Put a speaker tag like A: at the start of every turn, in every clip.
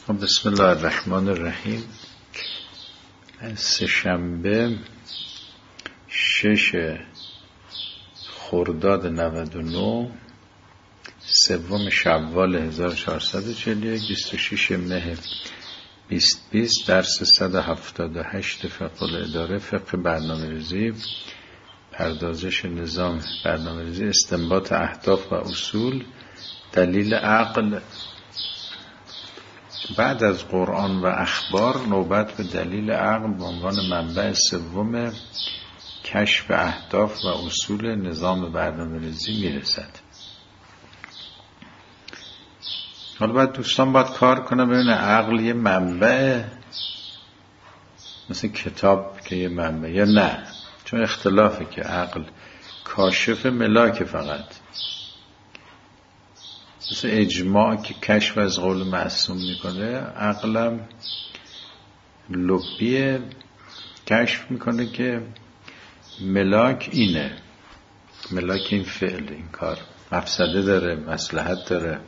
A: بسم الله الرحمن الرحیم. سه‌شنبه 6 خرداد 99، سوم شوال 1441، 26 مه 2020، درس 178 فقه الاداره، فقه برنامه‌ریزی، پردازش نظام برنامه‌ریزی، استنباط اهداف و اصول، دلیل عقل. بعد از قرآن و اخبار نوبت به دلیل عقل به عنوان منبع سوم کشف اهداف و اصول نظام برنامه‌ریزی میرسد. حالا باید دوستان باید کار کنه ببینه عقل یه منبع مثل کتاب که یه منبع یا نه، چون اختلافه که عقل کاشف ملاک فقط مثل اجماع که کشف از قول معصوم میکنه، عقلم لبیه کشف میکنه که ملاک اینه، ملاک این فعل، این کار مفسده داره، مصلحت داره.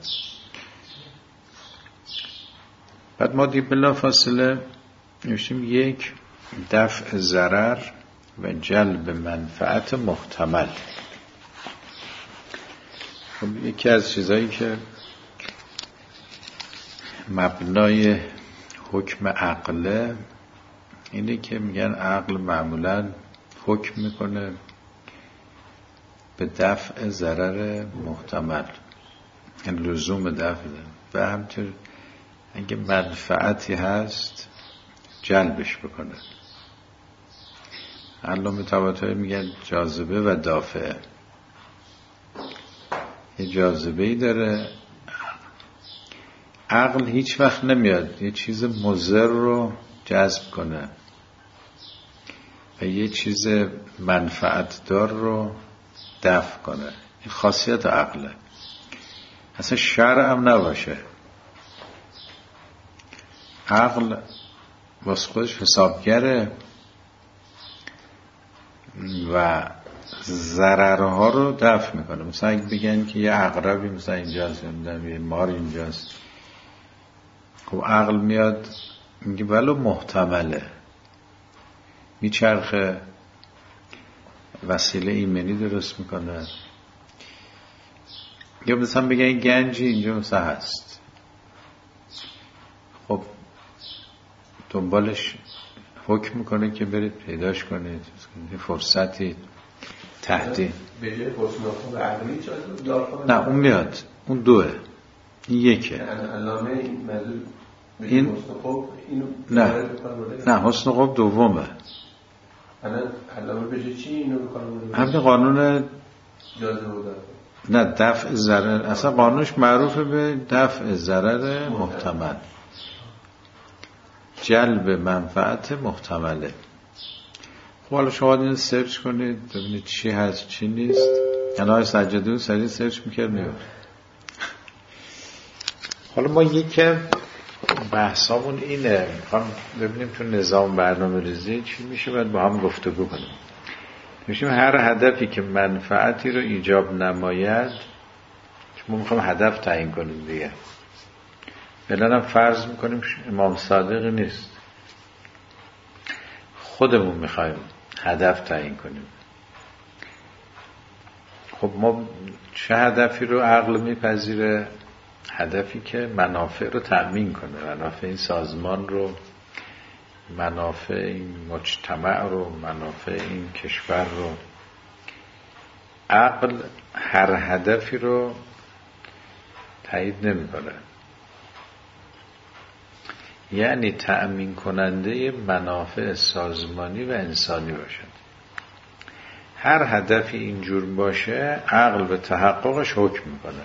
A: بعد ما بلا فاصله نوشتیم یک، دفع ضرر و جلب منفعت محتمل. یکی از چیزایی که مبنای حکم عقله اینه که میگن عقل معمولا حکم میکنه به دفع ضرر محتمل، یعنی لزوم دفع و همطور اگه منفعتی هست جلبش بکنه. علامه طباطبایی میگن جاذبه و دافعه. یه جاذبه‌ای داره عقل، هیچ وقت نمیاد یه چیز مضر رو جذب کنه و یه چیز منفعت دار رو دفع کنه. این خاصیت عقله. اصلا شرع هم نباشه، عقل واسه خودش حسابگره و ضررها رو دفع میکنه. مثلا اگه بگن که یه عقربی مثلا اینجاست، یه مار اینجاست، خب عقل میاد میگه ولو محتمله، میچرخه وسیله ایمنی درست میکنه. یا مثلا بگن گنجی اینجا مثلا هست، خب دنبالش حکم میکنه که برید پیداش کنید، فرصتی تهدید. نه اون میاد، اون دوه، این یکه. این نه حسن خوب دومه. همین قانون نه دفع ضرر، اصلا قانونش معروفه به دفع ضرر محتمل، جلب منفعت محتمله. خب حالا شما این سرچ کنید ببینید چی هست چی نیست. یعنی های سجاده سریع سرچ میکرد میاد. حالا ما یک بحثامون اینه، میخوام ببینیم تو نظام برنامه ریزی چی میشه، باید با هم گفتگو کنیم. میشیم هر هدفی که منفعتی رو ایجاب نماید، ما میخوام هدف تعیین کنیم دیگه. فعلا هم فرض میکنیم امام صادق نیست، خودمون میخوایم هدف تعیین کنیم. خب ما چه هدفی رو عقل میپذیره؟ هدفی که منافع رو تأمین کنه، منافع این سازمان رو، منافع این مجتمع رو، منافع این کشور رو. عقل هر هدفی رو تایید نمیکنه، یعنی تأمین کننده منافع سازمانی و انسانی باشد. هر هدفی اینجور باشه عقل به تحققش حکم میکنه.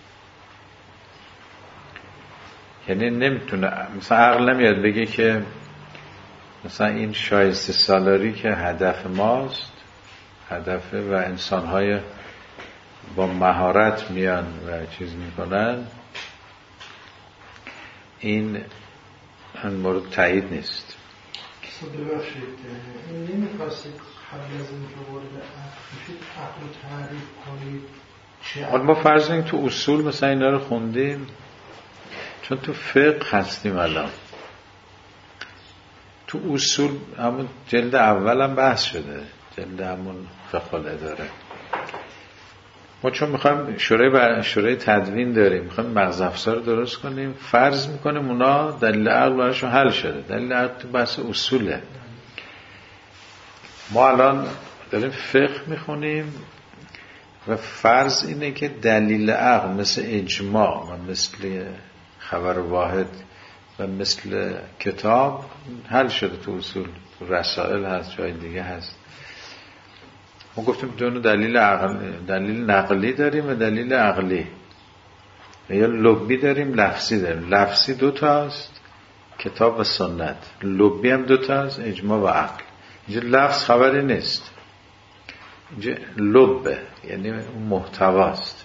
A: یعنی نمیتونه، مثلا عقل نمیاد بگه که مثلا این شایسته سالاری که هدف ماست، هدفه و انسانهای با مهارت میان و چیز میکنن، این مورد تایید نیست.
B: ببخشید نمیخواستید قبل از اینکه وارد عقل بشید عقل رو تعریف کنید؟
A: حالا ما فرض کنیم تو اصول مثلا اینا رو خوندیم، چون تو فقه هستیم الان، تو اصول همون جلد اول هم بحث شده، جلد همون فقه الاداره. ما چون میخوایم شورای تدوین داریم، میخوایم مغز افزار رو درست کنیم، فرض میکنیم اونا دلیل عقل براشون حل شده. دلیل عقل تو بحث اصوله. ما الان داریم فقه میخونیم و فرض اینه که دلیل عقل مثل اجماع و مثل خبر واحد و مثل کتاب حل شده تو اصول. تو رسائل هست، جای دیگه هست. ما گفتیم دو دلیل نقلی داریم و دلیل عقلی، یا لبی داریم، لفظی داریم. لفظی 2 تاست، کتاب و سنت. لبی هم 2 تاست، اجماع و عقل. اینجا لفظ خبری نیست، اینجا لبه، یعنی محتواست.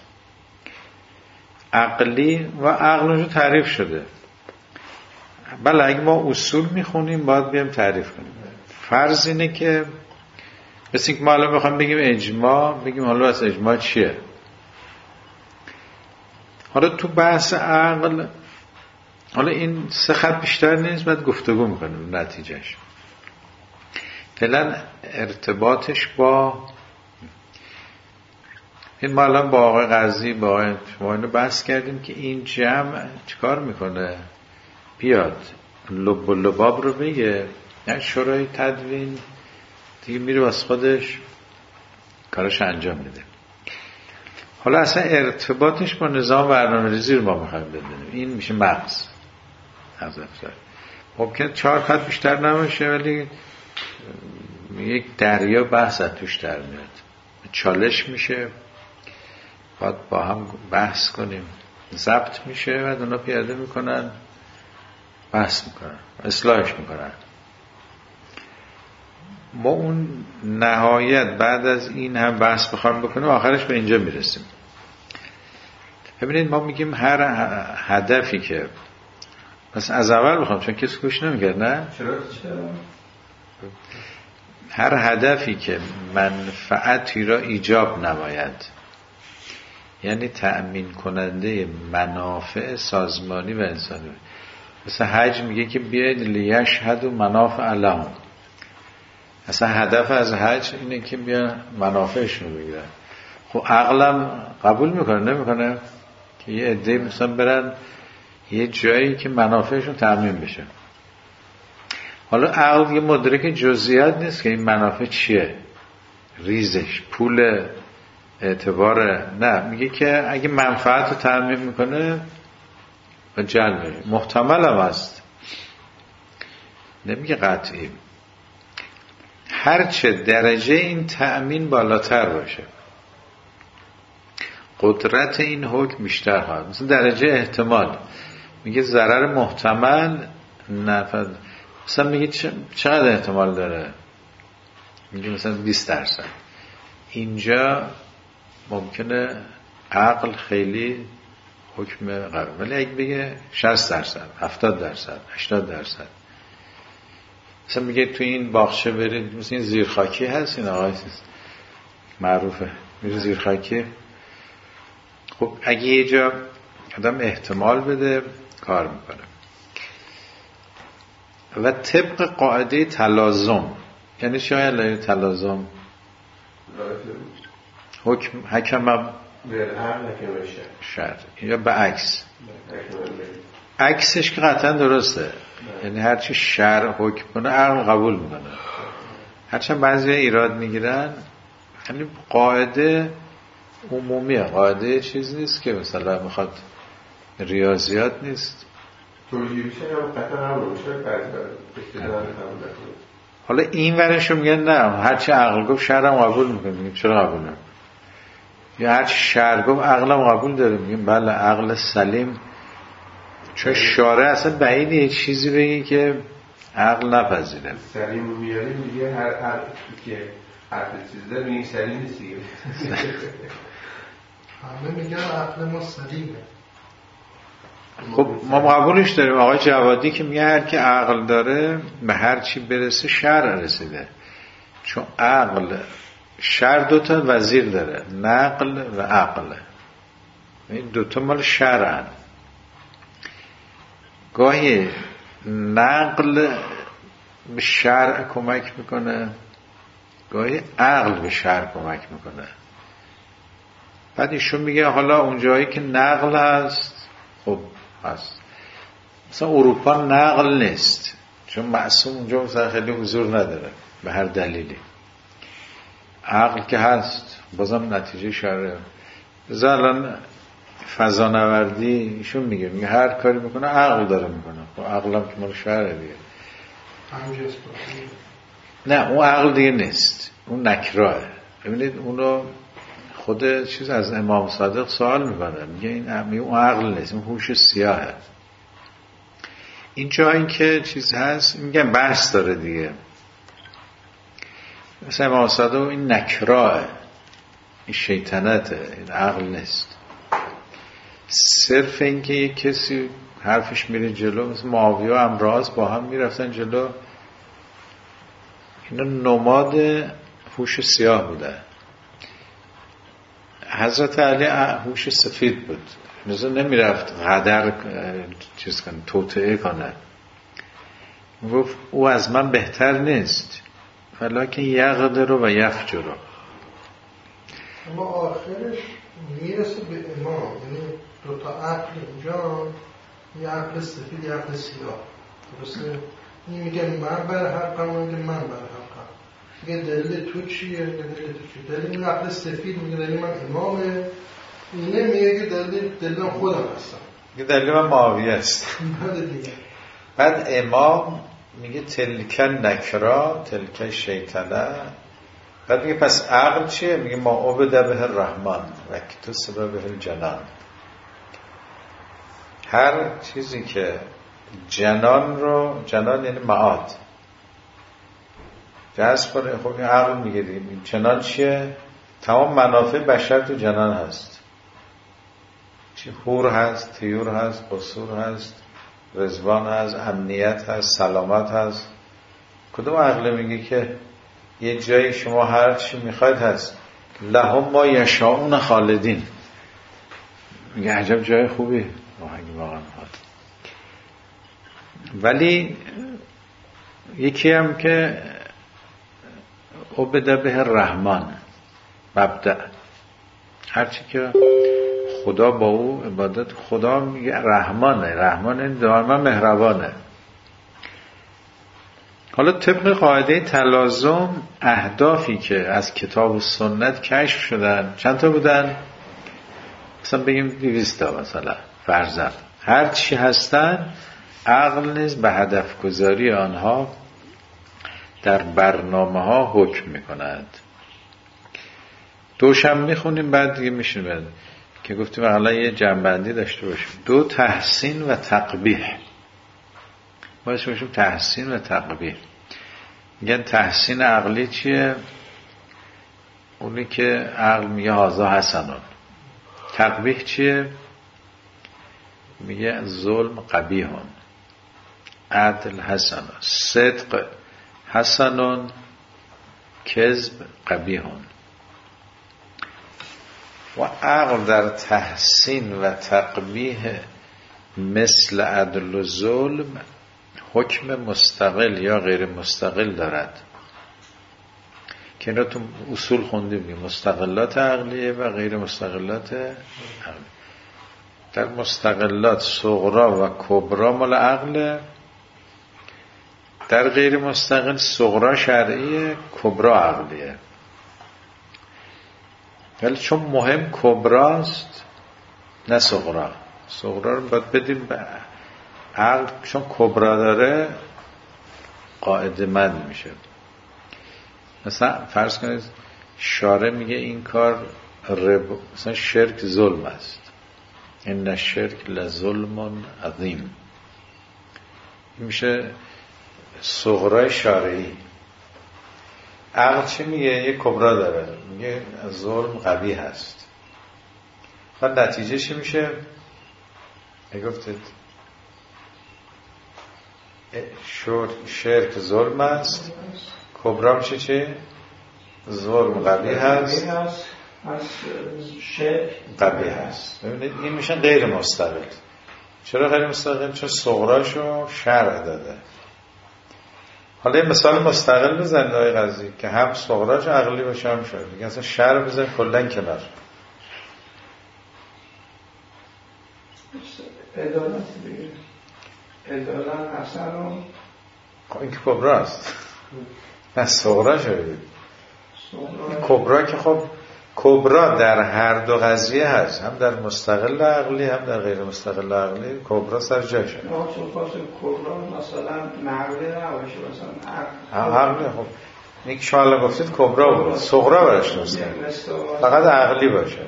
A: عقلی و عقلش تعریف شده. بله اگه ما اصول میخونیم باید بیام تعریف کنیم. فرض اینه که مثل اینکه ما الان بخوایم بگیم اجماع، بگیم حالا از اجماع چیه. حالا تو بحث عقل، حالا این 3 خط بیشتر نیست، باید گفتگو میکنیم نتیجهش. فعلا ارتباطش با این، ما الان با آقای قاضی با آقای ما اینو بحث کردیم که این جمع چیکار میکنه، بیاد لب و لباب رو بگه، یعنی شورای تدوین دیگه میره واسه خودش کارش انجام میده. حالا اصلا ارتباطش با نظام برنامه‌ریزی رو ما میخوایم بدونیم. این میشه مغز افزار. ممکنه 4 خط بیشتر نمیشه، ولی یک دریا بحث توش در میاد، چالش میشه، باید با هم بحث کنیم، ضبط میشه و اونا پیاده میکنن، بحث میکنن، اصلاحش میکنن. ما اون نهایت بعد از این هم بحث بخوایم بکنیم، آخرش به اینجا میرسیم. ببینید ما میگیم هر هدفی که بس از اول بخوام، چون کسی گوش نمیکرد، نه؟ چرا؟ هر هدفی که منفعتی را ایجاب نماید، یعنی تأمین کننده منافع سازمانی و انسانی. مثلا حج میگه که بیاید لیشهدوا منافع لهم. اصلا هدف از حج اینه که بیا منافعشون بگیرن. خب عقلم قبول میکنه نمیکنه که یه عده مثلا برن یه جایی که منافعشون تأمین بشه. حالا عقل یه مدرک جزئیات نیست که این منافع چیه، ریزش، پول، اعتبار، نه، میگه که اگه منفعت رو تأمین میکنه و جلبه محتمل هم هست، نمیگه قطعی. هرچه درجه این تأمین بالاتر باشه، قدرت این حکم بیشتر خواهد. مثلا درجه احتمال، میگه ضرر محتمل نفع، مثلا میگه چقدر احتمال داره، میگه مثلا 20%. اینجا ممکنه عقل خیلی حکم قرار، ولی اگه بگه 60%، 70%، 80%، مثلا میگه تو این باغچه برید، مثلا این زیرخاکی هست، این آقای معروفه، میره زیرخاکی. خب اگه یه جا آدم احتمال بده کار میکنه. و طبق قاعده تلازم، یعنی شاید تلازم حکم شرط، یا به عکسش که قطعا درسته، یعنی هرچی شرع حکم کنه عقل قبول میکنه. هرچند بعضی ایراد میگیرن، یعنی قاعده عمومیه، قاعده چیز نیست که مثلا میخواد ریاضیات نیست. حالا این ورشو میگن نه، هرچی عقل گفت شرعم قبول میکنه. میگیم چرا قبول نمیکنه؟ یا هرچی شرع گفت عقلم قبول داره. میگیم بله عقل سلیم، چون شارع اصلا بعیده یه چیزی بگی که عقل نپذیره.
C: سلیم رو میاریم میگه هر عقل که حرف چیز داره میگه سلیم نیست دیگه.
B: همه میگن عقل ما سلیمه.
A: خب ما قبولش داریم. آقای جوادی که میگه هر کی عقل داره به هر چی برسه شرع رسیده، چون عقل شرع 2 تا وزیر داره، نقل و عقل. این 2 تا مال شرعن. گاهی نقل به شرع کمک میکنه، گاهی عقل به شرع کمک میکنه. بعد ایشون میگه حالا اون جایی که نقل هست خب هست، مثلا اروپا نقل نیست چون معصوم اونجا مثلا خیلی حضور نداره به هر دلیلی. عقل که هست بازم نتیجه شرعه. الان فضانوردی ایشون میگه هر کاری میکنه عقل داره میکنه، خب عقل هم که مال شرعه دیگه. نه اون عقل دیگه نیست، اون نکراه. ببینید اونو خود چیز از امام صادق سوال میکنه، میگه اون عقل نیست، اون هوش سیاهه. این جایی که چیز هست میگن بحث داره دیگه. مثلا امام صادق این نکراه، این شیطنته، این عقل نیست. صرف این که یک کسی حرفش میره جلو، مثل معاویه و امراض با هم میرفتن جلو، اینا نماد هوش سیاه بوده. حضرت علی هوش سفید بود، مثلا نمیرفت قدر چیز کنه، توطئه کنه. گفت او از من بهتر نیست، ولکن یقدر و یفجر.
B: اما آخرش میرسه به امام، یعنی دوتا عقل اینجا، یه عقل سفید یه عقل سیاه. درسته؟ این میگه من بر حقم، میگه من بر حقم. میگه دلیل تو چیه؟ دلیل تو چیه؟ دلیل این عقل سفید میگه دلیل من امامه، اینه میگه که دلیل خودم هستم،
A: میگه دلیل من معاویه است. بعد امام میگه تلکن نکرا تلکن شیطنه. بعد میگه پس عقل چیه؟ میگه ما عبد به الرحمن و اکتسب به الجنان. هر چیزی که جنان یعنی معاد جذب کنه، خب این عقل میگه دیگه. جنان چیه؟ تمام منافع بشر تو جنان هست. چی؟ حور هست، طیور هست، قصور هست، رضوان هست، امنیت هست، سلامت هست. کدوم عقل میگه که یه جایی شما هر چی میخواید هست؟ لهم ما یشاؤون خالدین. میگه عجب جای خوبی واقعا. ولی یکی هم که عبد به الرحمن مبدأ، هرچی که خدا با او عبادت، خدا میگه رحمانه، رحمان دائما مهربانه. حالا طبق قاعده تلازم اهدافی که از کتاب و سنت کشف شدن چند تا بودن؟ مثلا بگیم 200 تا مثلا فرضاً. هر چی هستن عقل نیز به هدف گذاری آنها در برنامه ها حکم میکند. دوشم میخونیم بعد دیگه میشیم که گفتیم حالا یه جنبندی داشته باشیم. 2 تحسین و تقبیح. باید باشیم تحسین و تقبیح. میگن تحسین عقلی چیه؟ اونی که عقل میگه هازا حسنون. تقبیح چیه؟ میگه ظلم قبیحون، عدل حسنون، صدق حسنون، کذب قبیحون. و عقل در تحسین و تقبیح مثل عدل و ظلم حکم مستقل یا غیر مستقل دارد که اینا تو اصول خوندیم، مستقلات عقلیه و غیر مستقلات عقلیه. در مستقلات صغرا و کبرا مال عقله، در غیر مستقل صغرا شرعیه، کبرا عقلیه. ولی چون مهم کبراست نه صغرا، صغرا رو باید بدیم به عقل، چون کبرا داره قاعده مند میشه. مثلا فرض کنید شارع میگه این کار مثلا شرک ظلم است، این الشرک لظلم عظیم، میشه صغرای شارعی. عقل چی میگه؟ یه کبرا داره، میگه ظلم قبیح هست. بعد نتیجه چی میشه؟ گفتید شرک ظلم است، کبرا میشه چی؟ ظلم قبیح هست،
B: شرک
A: قبیح هست. این میشن غیر مستقل. چرا غیر مستقل؟ چون صغراشو شرع داده. حالا یه مثال مستقل بزن آقای قاضی که هم صغراش عقلی باشه هم شرعی. دیگه اصلا شرع بزن کلا کنار.
D: عدالت دیگه. عدالت حسن
A: این که کبراست. نه صغراش ببین. کبرا که خب کبرا در هر دو قضیه هست، هم در مستقل عقلی هم در غیر مستقل عقلی. کبرا سر جاشه.
D: چون خاصه کبرا مثلا نقلی نباشه، مثلا
A: عقلی. خب این که شما الان گفتید کبرا بود، صغرا برش نستن فقط عقلی باشه.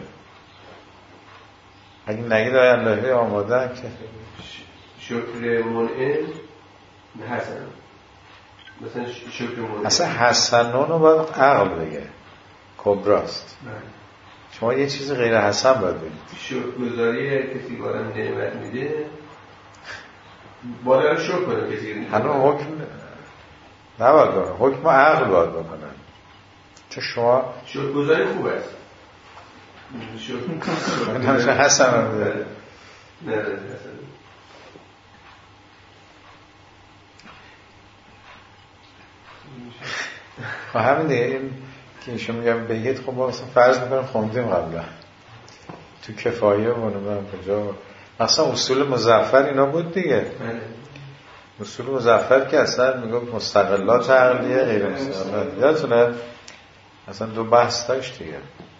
A: اگه نگید آیا اللهی آماده که
C: شکر منعم حسن، مثلا شکر منعم
A: اصلا حسنون رو باید عقل بگه، کبراست. شما یه چیز غیر حسن باید بگید.
C: شکرگزاری کسی که آدم نعمت میده باید رو شکر کنه کسی که
A: هنوز حکم نباید کنه، حکم عقل باید بکنن. چون شما
C: شکرگزاری خوب است.
A: شکر حسن رو میده.
C: نه
A: خب همین دیگه. این که ایشون میگم بگید، خب ما مثلا فرض میکنم خوندیم قبلا تو کفایه من کجا مثلا اصول مظفر اینا بود دیگه. اصول مظفر که اصلا میگم مستقلات عقلیه غیر مستقلات. یادتونه اصلا دو بحث داشت دیگه.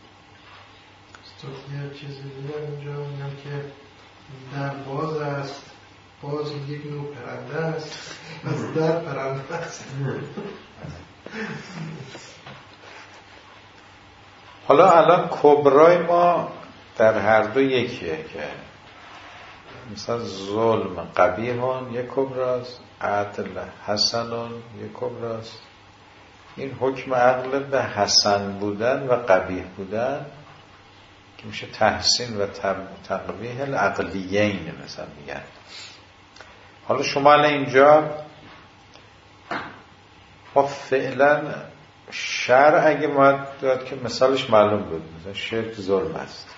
B: یه چیزی دیگه اینجا میگم که در باز است، باز یک نوع پرنده است، از در پرنده است.
A: حالا الان کبرای ما در هر دو یکیه که مثلا ظلم قبیحون یک کبراست، عدل حسنون یک کبراست. این حکم عقل به حسن بودن و قبیح بودن که میشه تحسین و تقبیح العقلیین مثلا میگن. حالا شما الان اینجا ما فعلا شرع اگه باید داد که مثالش معلوم بود، مثلا شرک ظلم است،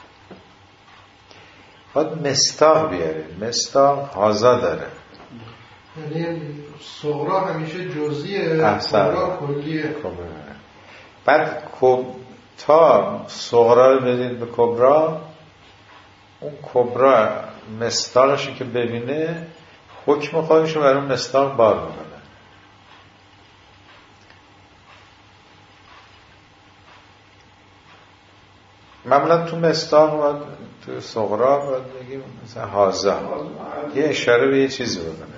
A: باید مستاق بیاریم. مستاق هازا داره،
B: یعنی صغرا همیشه جزئیه، کبرا کلیه.
A: بعد تا صغرا رو بدید به کبرا، اون کبرا مستاقشو که ببینه حکم خودشو بر اون مستاق بار میکنه. معمولا تو مستاق باید تو صغرا باید بگیم مثلا هازا، یه اشاره به یه چیزی بکنه.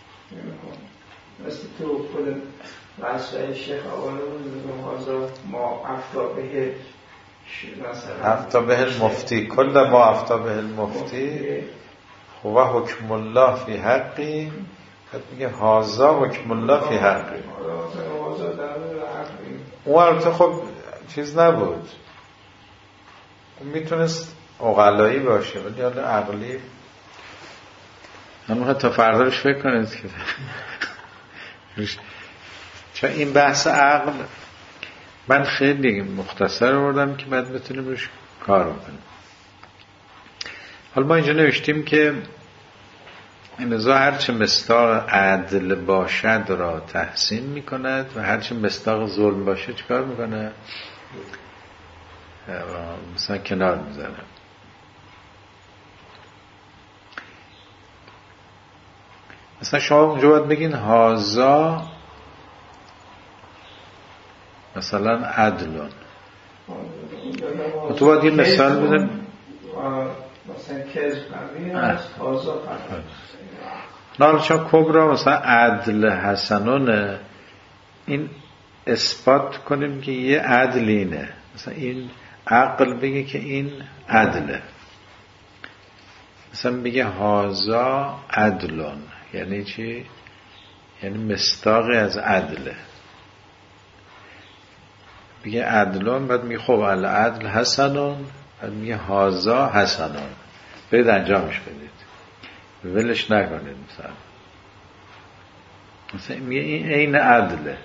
D: مثل تو خود وصفه شیخ آقایون میگم هازا ما افتا به مثلا
A: افتا به المفتی، کل ما افتا به المفتی هو حکم الله فی حقی. میگه هازا حکم الله فی حقی. اون البته خب چیز نبود، میتونست عقلایی باشه ولی حالا عقلی. من تا فردا روش فکر کنید که چون این بحث عقل من خیلی مختصر آوردم که بعد بتونیم روش کار بکنیم. حالا ما اینجا نوشتیم که نزا هرچه مصداق عدل باشد را تحسین میکند و هرچه مصداق ظلم باشه چیکار میکنه؟ مثلا کنار میزنه. مثلا شما اونجا باید بگین هازا مثلا عدلون، تو باید یه مثال بدن
D: مثلا کذب هست هازا فرد
A: نه چون کبرا مثلا عدل حسنونه، این اثبات کنیم که یه عدل اینه، مثلا این عقل بگه که این عدله، مثلا بگه هازا عدلون یعنی چی؟ یعنی مصداقی از عدله. بگه عدلون بعد میگه خب العدل حسنون، بعد میگه هازا حسنون، برید انجامش بدید ولش نکنید. مثلا میگه این عین عدله،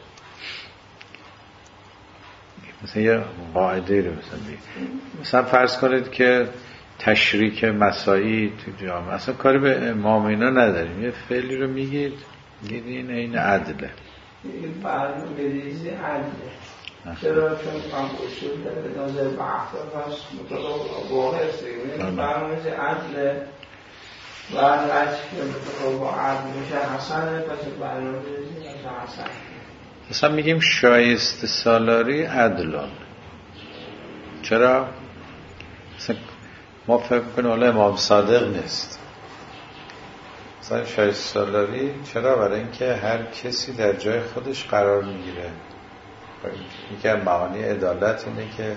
A: مثلا یه قاعده رو مثلا فرض کنید که تشریک مساعی تو جامعه، اصلا کاری به امام اینا نداریم. یه فعلی رو میگید این این عدله،
D: این برنامه ریزی عدله. چرا؟ چون هم اصول داره به نظر بحثا هست مطابق واقع است. این برنامه ریزی عدله و هرچی که مطابق با عدل میشه حسنه، پس برنامه ریزی حسنه.
A: اصلا میگیم شایسته سالاری عدلان. چرا؟ اصلا ما فکر کنیم حالا امام صادق نیست. مثلا شایسته سالاری چرا؟ برای اینکه هر کسی در جای خودش قرار میگیره. یکی از معانی عدالت اینه که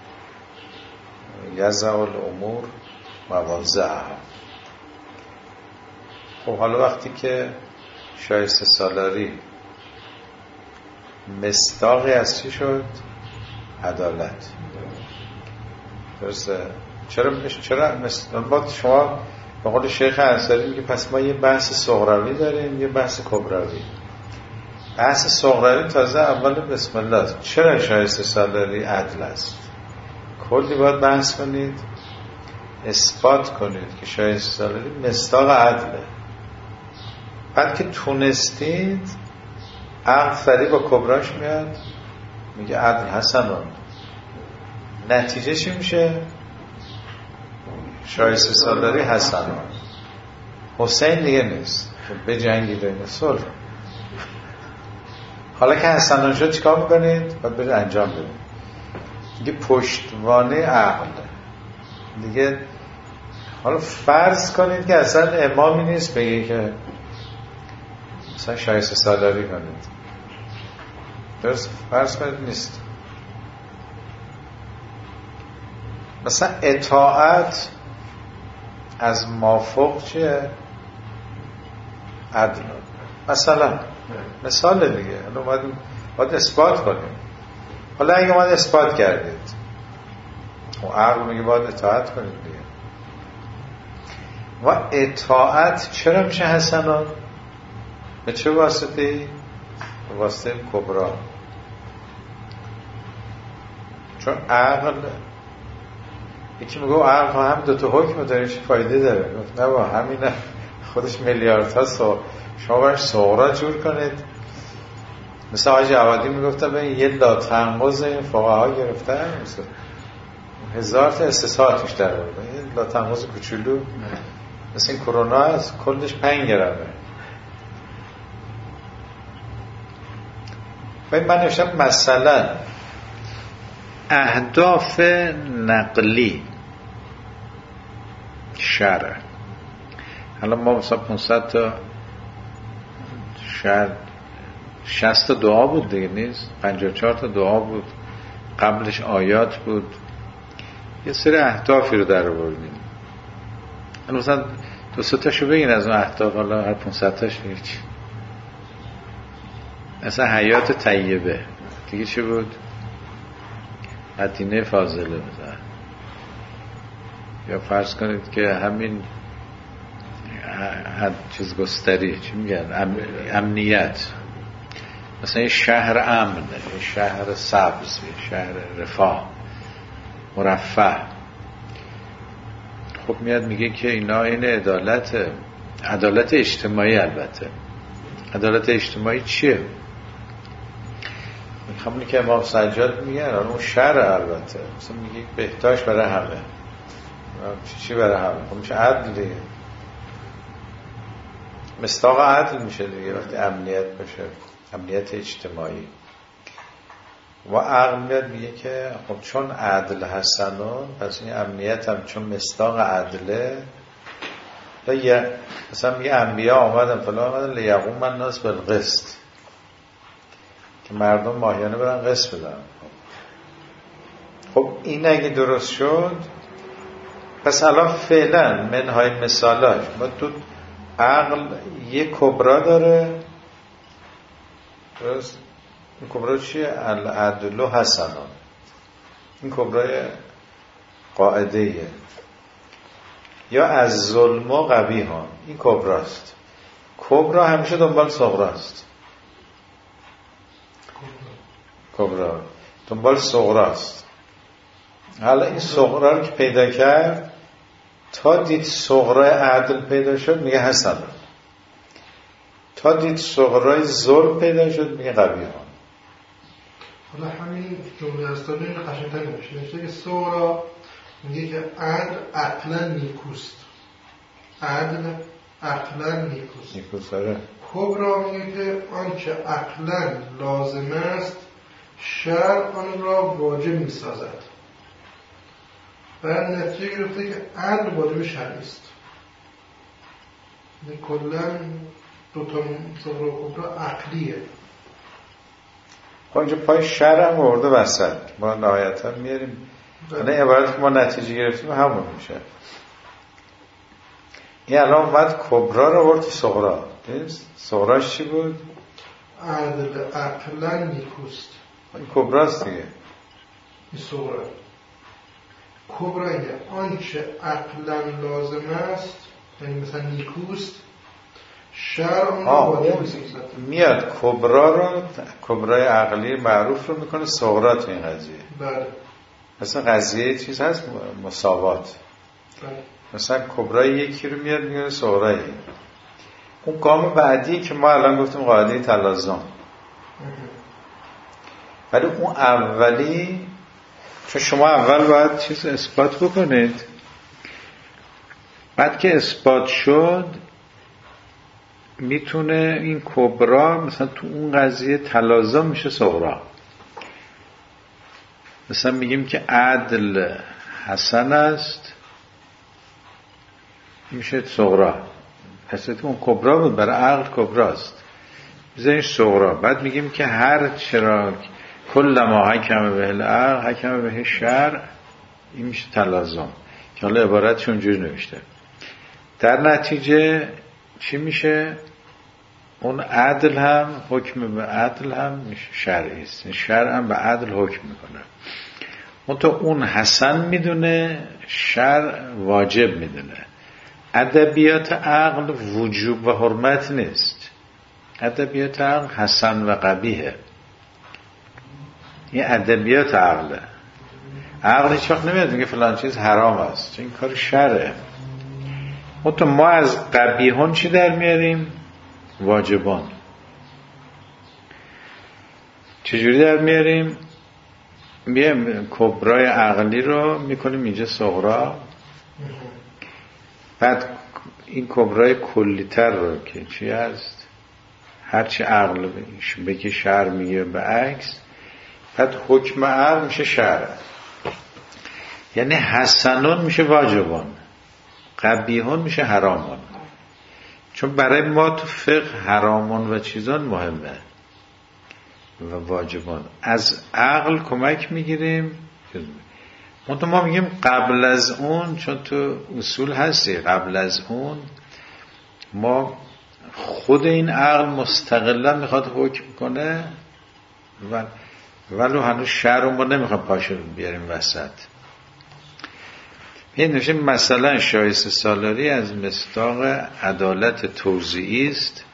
A: یضع الامور مواضعها. خب حالا وقتی که شایسته سالاری مصداقی از چی شد؟ عدالت. درسته؟ چرا با شما به قول شیخ انصاری میگه پس ما یه بحث صغروی داریم یه بحث کبروی. بحث صغروی تازه اول بسم الله است. چرا شایسته سالاری عدل است؟ کلی باید بحث کنید، اثبات کنید که شایسته سالاری مصداق عدله. بعد که تونستید عقل سریع با کبراش میاد میگه عدل حسنون. نتیجه چی میشه؟ شایسته سالاری حسنون. حسین دیگه نیست، به جنگی داریم صلح. حالا که حسنون شد چیکار میکنید؟ باید برید انجام بدید. دیگه پشتوانه عقل دیگه. حالا فرض کنید که اصلا امامی نیست بگه که مثلا شایسته سالاری کنید. درست؟ فرض کنید نیست. مثلا اطاعت از مافوق چیه؟ عدل. مثلا مثال دیگه باید اثبات کنیم. حالا اگه باید اثبات کردید و عقل میگه باید اطاعت کنید دیگه. و اطاعت چرا میشه حسنان؟ به چه واسطه‌ای؟ به واسطه کبرا. چون عقل یکی میگه عقل هم دوتا حکم داره چه فایده داره؟ نه با همینه خودش میلیاردها شما برش صغرا جور کنید. مثل آقای جوادی میگفته به یه لاتنقض این فقها گرفتن مثل 1000 تا استثار توش در بود. یه لاتنقض کوچولو مثل این کرونا هست کلش 5 گرمه. من نوشتم مثلا اهداف نقلی شرع. حالا ما مثلا 500 تا شرع 60 تا دعا بود دیگه نیست، 54 تا دعا بود، قبلش آیات بود، یه سری اهدافی رو در آوردیم. مثلا 200 تاشو بگین از اون اهداف، حالا هر 500 تاش هیچ. مثلا حیات طیبه دیگه چی بود؟ مدینه فاضله مثلا. یا فرض کنید که همین چیز گستری چی میگن؟ امنیت. مثلا یه شهر امن، یه شهر سبز، یه شهر رفاه مرفه. خب میاد میگه که اینا این عدالت اجتماعی. البته عدالت اجتماعی چیه؟ همونی که امام سجاد میگن اون شرع. البته مثلا میگه بهداشت برای همه. چی برای همه؟ خب میشه عدل دیگه. مصداق عدل میشه دیگه وقتی امنیت باشه، امنیت اجتماعی. و عقل میاد میگه که خب چون عدل حسنون پس این امنیت هم چون مصداق عدله. یا مثلا میگه انبیا آمدن فلان آمدن لیقوم الناس بالقسط، که مردم ماهیانه برن قسط بدن. خب این اگه درست شد پس الان فعلا منهای مثالاش ما تو عقل یک کبرا داره. درست؟ این کبرا چیه؟ العدل حسنان. این کبرای قاعده ایه. یا از ظلم و قبیحان. این کبراست. کبرا همیشه دنبال صغراست. کبرا دنبال صغراست. حالا این صغرا رو که پیدا کرد تا دید صغرای عدل پیدا شد میگه حسن، تا دید صغرای ظلم پیدا شد میگه قبیح.
B: حالا همین جمله استادی این قشنگ‌تر میشه. نوشته که صغرا میگه که عدل عقلا نیکوست، عدل عقلا نیکوست.
A: نیکوست.
B: کبرا میگه که آنچه عقلا لازم است شرع آن را واجب میسازد. بعد نتیجه گرفته که عدل واجب شرعی است. یعنی کلا دوتا صغرا و کبرا عقلیه.
A: اینجا پای شرع هم ورده وسط، ما نهایتا میاریم یعنی عبارت که ما نتیجه گرفتیم همون میشه. این الان اومد کبرا رو ورد صغرا. صغراش چی بود؟
B: عدل عقلا نیکوست.
A: این کبراست دیگه.
B: این صغرا. کبرا اینه آنچه عقلا لازم است، یعنی مثلا نیکوست، شرع اون رو واجب میسازد.
A: میاد کبرا رو، کبرای عقلی معروف رو میکنه صغرا تو این قضیه.
B: بله.
A: مثلا قضیه چیز هست مساوات.
B: بله.
A: مثلا کبرای یکی رو میاد میگه صغرایی. اون گام بعدی که ما الان گفتیم قاعده تلازم، ولی اون اولی چون شما اول باید چیز اثبات بکنید، بعد که اثبات شد میتونه این کبرا مثلا تو اون قضیه تلازم میشه صغرا. مثلا میگیم که عدل حسن است میشه صغرا، پس اون کبرا بود، برای عقل کبراست، بزنیش صغرا. بعد میگیم که هر چرا کل ما حکم به العقل حکم به شرع، این میشه تلازم که حالا عبارتش اونجوری نوشته. در نتیجه چی میشه؟ اون عدل هم حکم به عدل هم میشه شرعی است، شرع هم به عدل حکم میکنه. اون تو اون حسن میدونه، شرع واجب میدونه. ادبیات عقل وجوب و حرمت نیست، ادبیات عقل حسن و قبیحه. این ادبیات عقله. عقل هیچ وقت نمیاد میگه فلان چیز حرام است، این کار شرعه. تو ما از قبیحون چی در میاریم؟ واجبان. چجوری در میاریم؟ میایم کبرای عقلی رو میکنیم اینجا صغرا، بعد این کبرای کلیتر رو که چی هست؟ هرچی عقل بگی شرع میگه به عکس، بعد حکم عقل میشه شرع. یعنی حسنون میشه واجبان، قبیحون میشه حرامون. چون برای ما تو فقه حرامون و چیزان مهمه و واجبان. از عقل کمک میگیریم. ما میگیم قبل از اون، چون تو اصول هستی قبل از اون ما خود این عقل مستقلا میخواد حکم کنه ولو هنوز شرع ما نمیخواد پاشو بیاریم وسط. این نوشه مثلا شایسته سالاری از مصداق عدالت توزیعی است،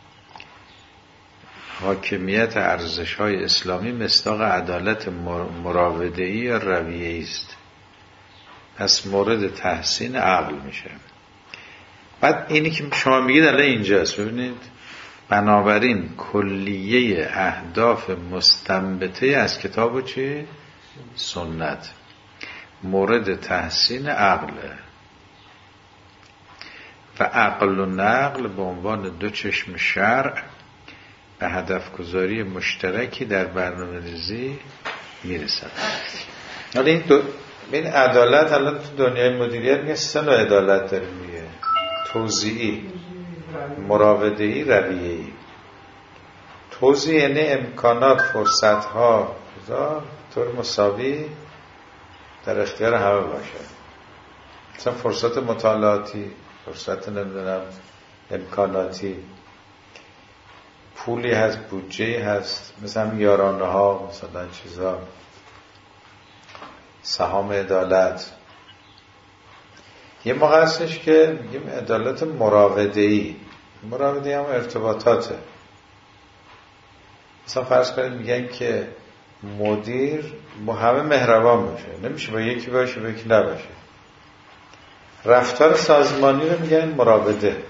A: حاکمیت ارزش‌های اسلامی مصداق عدالت مراوده‌ای یا رویه‌ای است، پس مورد تحسین عقل میشه. بعد اینی که شما میگید الان اینجاست، ببینید بنابراین کلیه اهداف مستنبطه از کتاب و چی؟ سنت مورد تحسین عقله و عقل و نقل به عنوان دو چشم شرع به هدف گذاری مشترکی در برنامه‌ریزی میرسد. حالا این عدالت الان تو دنیای مدیریت میگه سه نوع عدالت داریم میگه: توزیعی، مراوده‌ای، رویه‌ای. توزیع یعنی امکانات، فرصت‌ها طور مساوی در اختیار همه باشه. مثلا فرصت مطالعاتی، فرصت نمیدونم امکاناتی، پولی هست، بودجه هست، مثلا یارانه ها، مثلا چیزا، سهام عدالت. یه موقع هستش که میگیم عدالت مراوده‌ای. مراوده‌ای هم ارتباطاته. مثلا فرض کنید میگن که مدیر با همه مهربان باشه، نمیشه با یکی باشه با یکی نباشه. رفتار سازمانی رو میگن مراوده.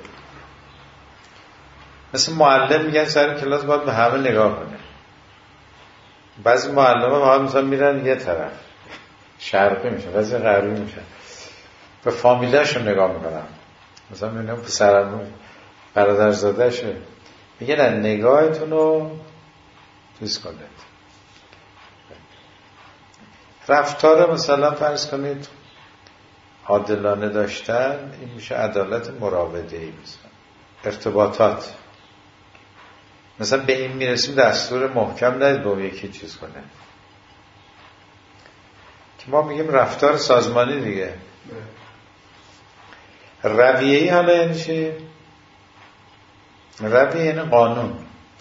A: مثل معلم میگن سر کلاس باید به همه نگاه کنه. بعضی معلم‌ها واقعا مثلا میرن یه طرف شرقی میشن، بعضی غربی میشن، به فامیلاشون نگاه میکنن. مثلا میبینم پسرم برادرزاده‌شه، میگن نگاهتون رو چیز کنید. رفتار مثلا فرض کنید عادلانه داشتن، این میشه عدالت مراوده‌ای. مثلا ارتباطات، مثلا به این میرسیم دستور محکم ندید به اون یکی چیز کنه، که ما میگیم رفتار سازمانی دیگه. رویه‌ای حالا یعنی چی؟ رویه یعنی قانون،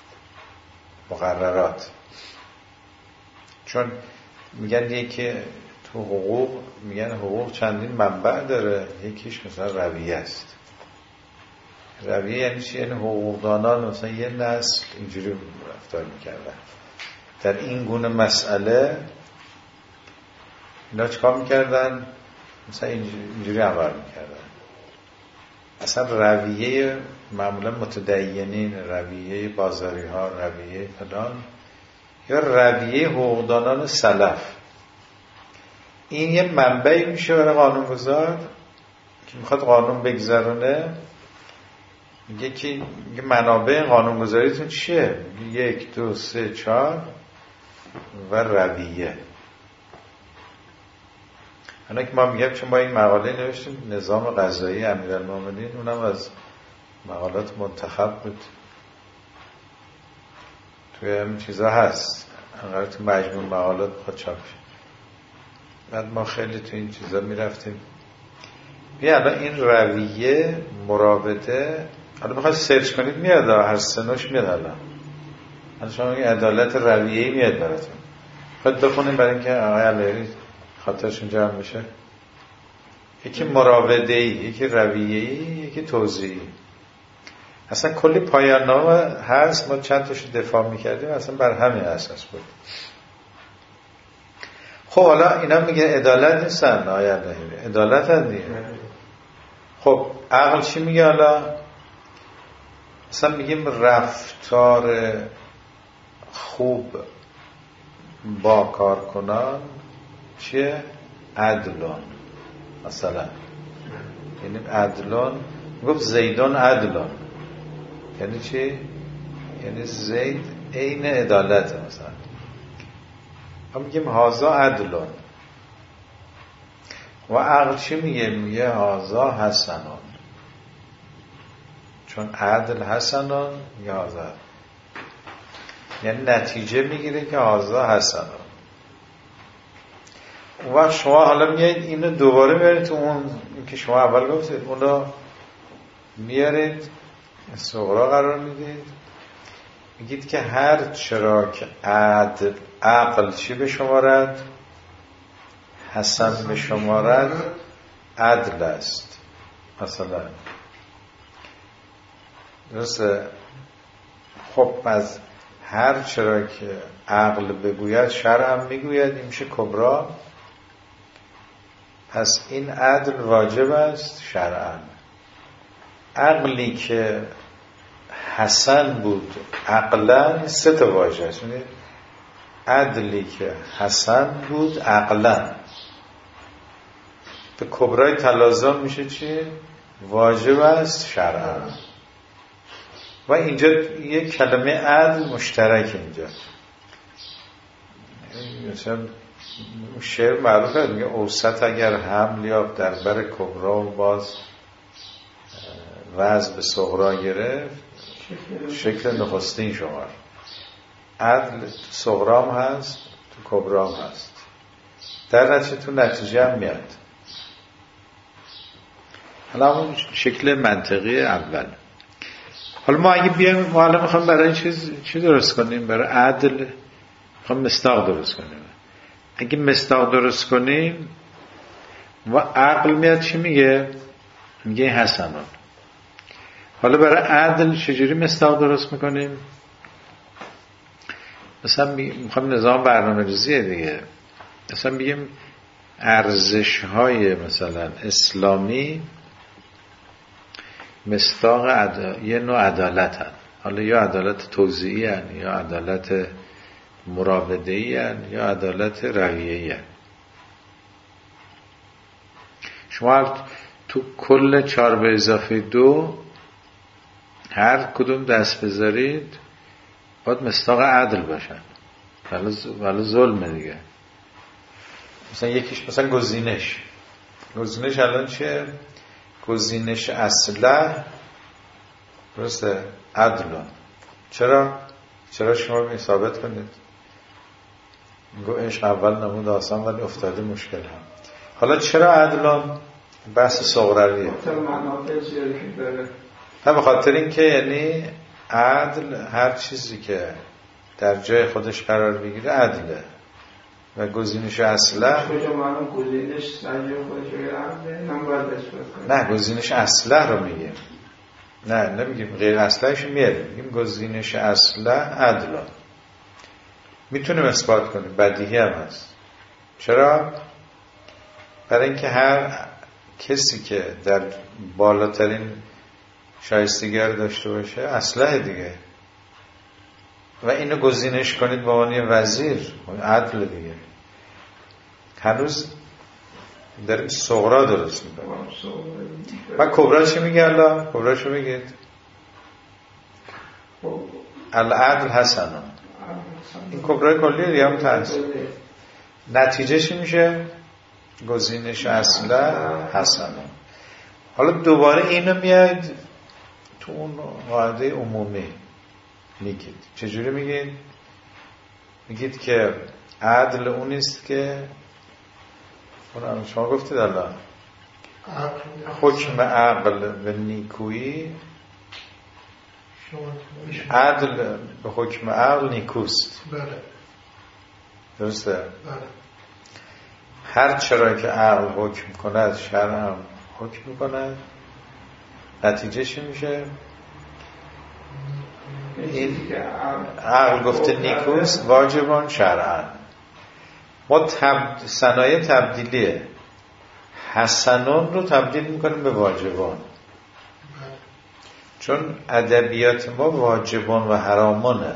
A: مقررات. چون میگن یکی تو حقوق میگن حقوق چندین منبع داره، یکیش مثلا رویه است. رویه یعنی چی؟ یعنی حقوقدانان مثلا یه نسل اینجوری رفتار میکردن، در این گونه مسئله اینا چیکار میکردن؟ مثلا اینجوری عمل میکردن. اصلا رویه معمولا متدینین، رویه بازاری ها، رویه فلان، یا رویه حقوقدانان سلف. این یه منبعی میشه برای قانونگذار که میخواد قانون بگذرونه. میگه که منابع قانونگذاریتون چیه؟ 1 2 3 4 و رویه. حالا که ما میگم چون ما این مقاله نوشتیم نظام قضایی امیرالمومنین، اونم از مقالات منتخب بود، توی همین چیزا هست، انقدر تو مجموع مقالات بخواد چاپ شد. بعد ما خیلی تو این چیزا میرفتیم. بیا الان این رویه مراوده، حالا بخواید سرچ کنید میاد، هر سنوش میاد. الان شما این عدالت رویه‌ای میاد براتون، خواهد بخونیم برای اینکه آقای علیری خاطرشون جمع بشه. یکی مراوده‌ای، یکی رویه‌ای، یکی توزیعی. اصلا کلی پایان نامه هست، ما چند تاشو دفاع میکردیم، اصلا بر همین اساس بود. خب حالا اینا میگه عدالت نیستن، آقای علیری عدالت هم دیگه. خب عقل چی میگه حالا؟ مثلا میگیم رفتار خوب با کارکنان چیه؟ عدلون. مثلا یعنی عدلون، میگفت زیدون عدلون، یعنی چی؟ یعنی زید عین عدالت. مثلا ما میگیم هازا عدلون. و عقل چی میگه؟ میگه هازا حسنون، چون عدل حسنون یا هازا، یعنی نتیجه میگیره که هازا حسنون. اون وقت شما حالا میایید اینو دوباره میارید تو اون که شما اول گفتید، اون رو میارید صغرا قرار میدید، میگید که هر چرا که عقل چی به شمارد؟ حسن به شمارد، عدل است. مثلا درسته؟ خب از هر چرا که عقل بگوید شرع هم میگوید، این میشه کبرا. پس این عدل واجب است شرعاً. عقلی که حسن بود عقلاً 3 تا واژه است. عدلی که حسن بود عقلاً به کبرای تلازم میشه چی؟ واجب است شرعاً. و اینجا یک کلمه عدل مشترک اینجا. مثلا شعر معروفه میگه اوسط اگر حمل یافت در بر کبرا و باز وضع به صغرا گرفت، شکل نخستین شمار. عدل تو صغرام هست، تو کبرام هست، در نتیجه تو نتیجه هم میاد. حالا اون شکل منطقی اول. حالا ما اگه بیایم، ما حالا میخوام برای چی درست کنیم؟ برای عدل میخوام مصداق درست کنیم. اگه مصداق درست کنیم و عقل میاد چی میگه؟ میگه حسنون. حالا برای عدل چجوری مصداق درست میکنیم؟ مثلا میخوام نظام برنامه‌ریزیه دیگه. مثلا میگیم ارزش‌های مثلا اسلامی مصداق یه نوع عدالت هست. حالا یا عدالت توزیعی هست، یا عدالت مراوده‌ای هست، یا عدالت رویه‌ای هست. شما تو کل 4+2 هر کدوم دست بذارید باید مصداق عدل باشن، ولی ظلمه دیگه. مثلا یکیش مثلا گزینش الان چیه؟ گزینش اصله درسته؟ عدل. چرا شما می ثابت کنید؟ میگو عشق اول نمود آسان ولی افتاده مشکل هم. حالا چرا عدلان؟ بحث صغرویه. نه به خاطر این که یعنی عدل هر چیزی که در جای خودش قرار بگیره عدله و گزینش اصله نه گزینش اصله رو میگیم، نه نمیگیم غیر اصلهش میاریم، میگیم گزینش اصله عدله. میتونیم اثبات کنیم، بدیهی هم هست. چرا؟ برای اینکه هر کسی که در بالاترین شایستگی رو داشته باشه اصله دیگه، و اینو گزینش کنید به عنوان وزیر، عدل دیگه. هنوز داریم صغرا درست میکنیم. و کبرا چی میگه الله؟ کبرا چی میگید؟ العدل حسنا. این کبرای کلی دیگه هم هست. نتیجه چی میشه؟ گزینش اصله حسنا. حالا دوباره اینو میاد تو اون قاعده عمومی میگید. چجوری میگید؟ میگید که عدل اونیست که اون شما گفتید الان حکم عقل و نیکویی، عدل به حکم عقل نیکوست.
B: بله
A: درسته؟
B: بله.
A: هر چرا که عقل حکم کند شرع هم حکم کند. نتیجه چی میشه؟ این عقل گفته نیکوست واجبان شرعن. ما صنایع تبدیلیه، حسنان رو تبدیل میکنیم به واجبان، چون ادبیات ما واجبان و حرامانه.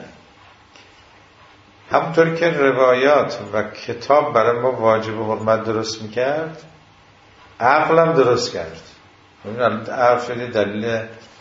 A: همونطور که روایات و کتاب برای ما واجب و حرمت درست میکرد، عقل هم درست کرد. عقل شده دلیل.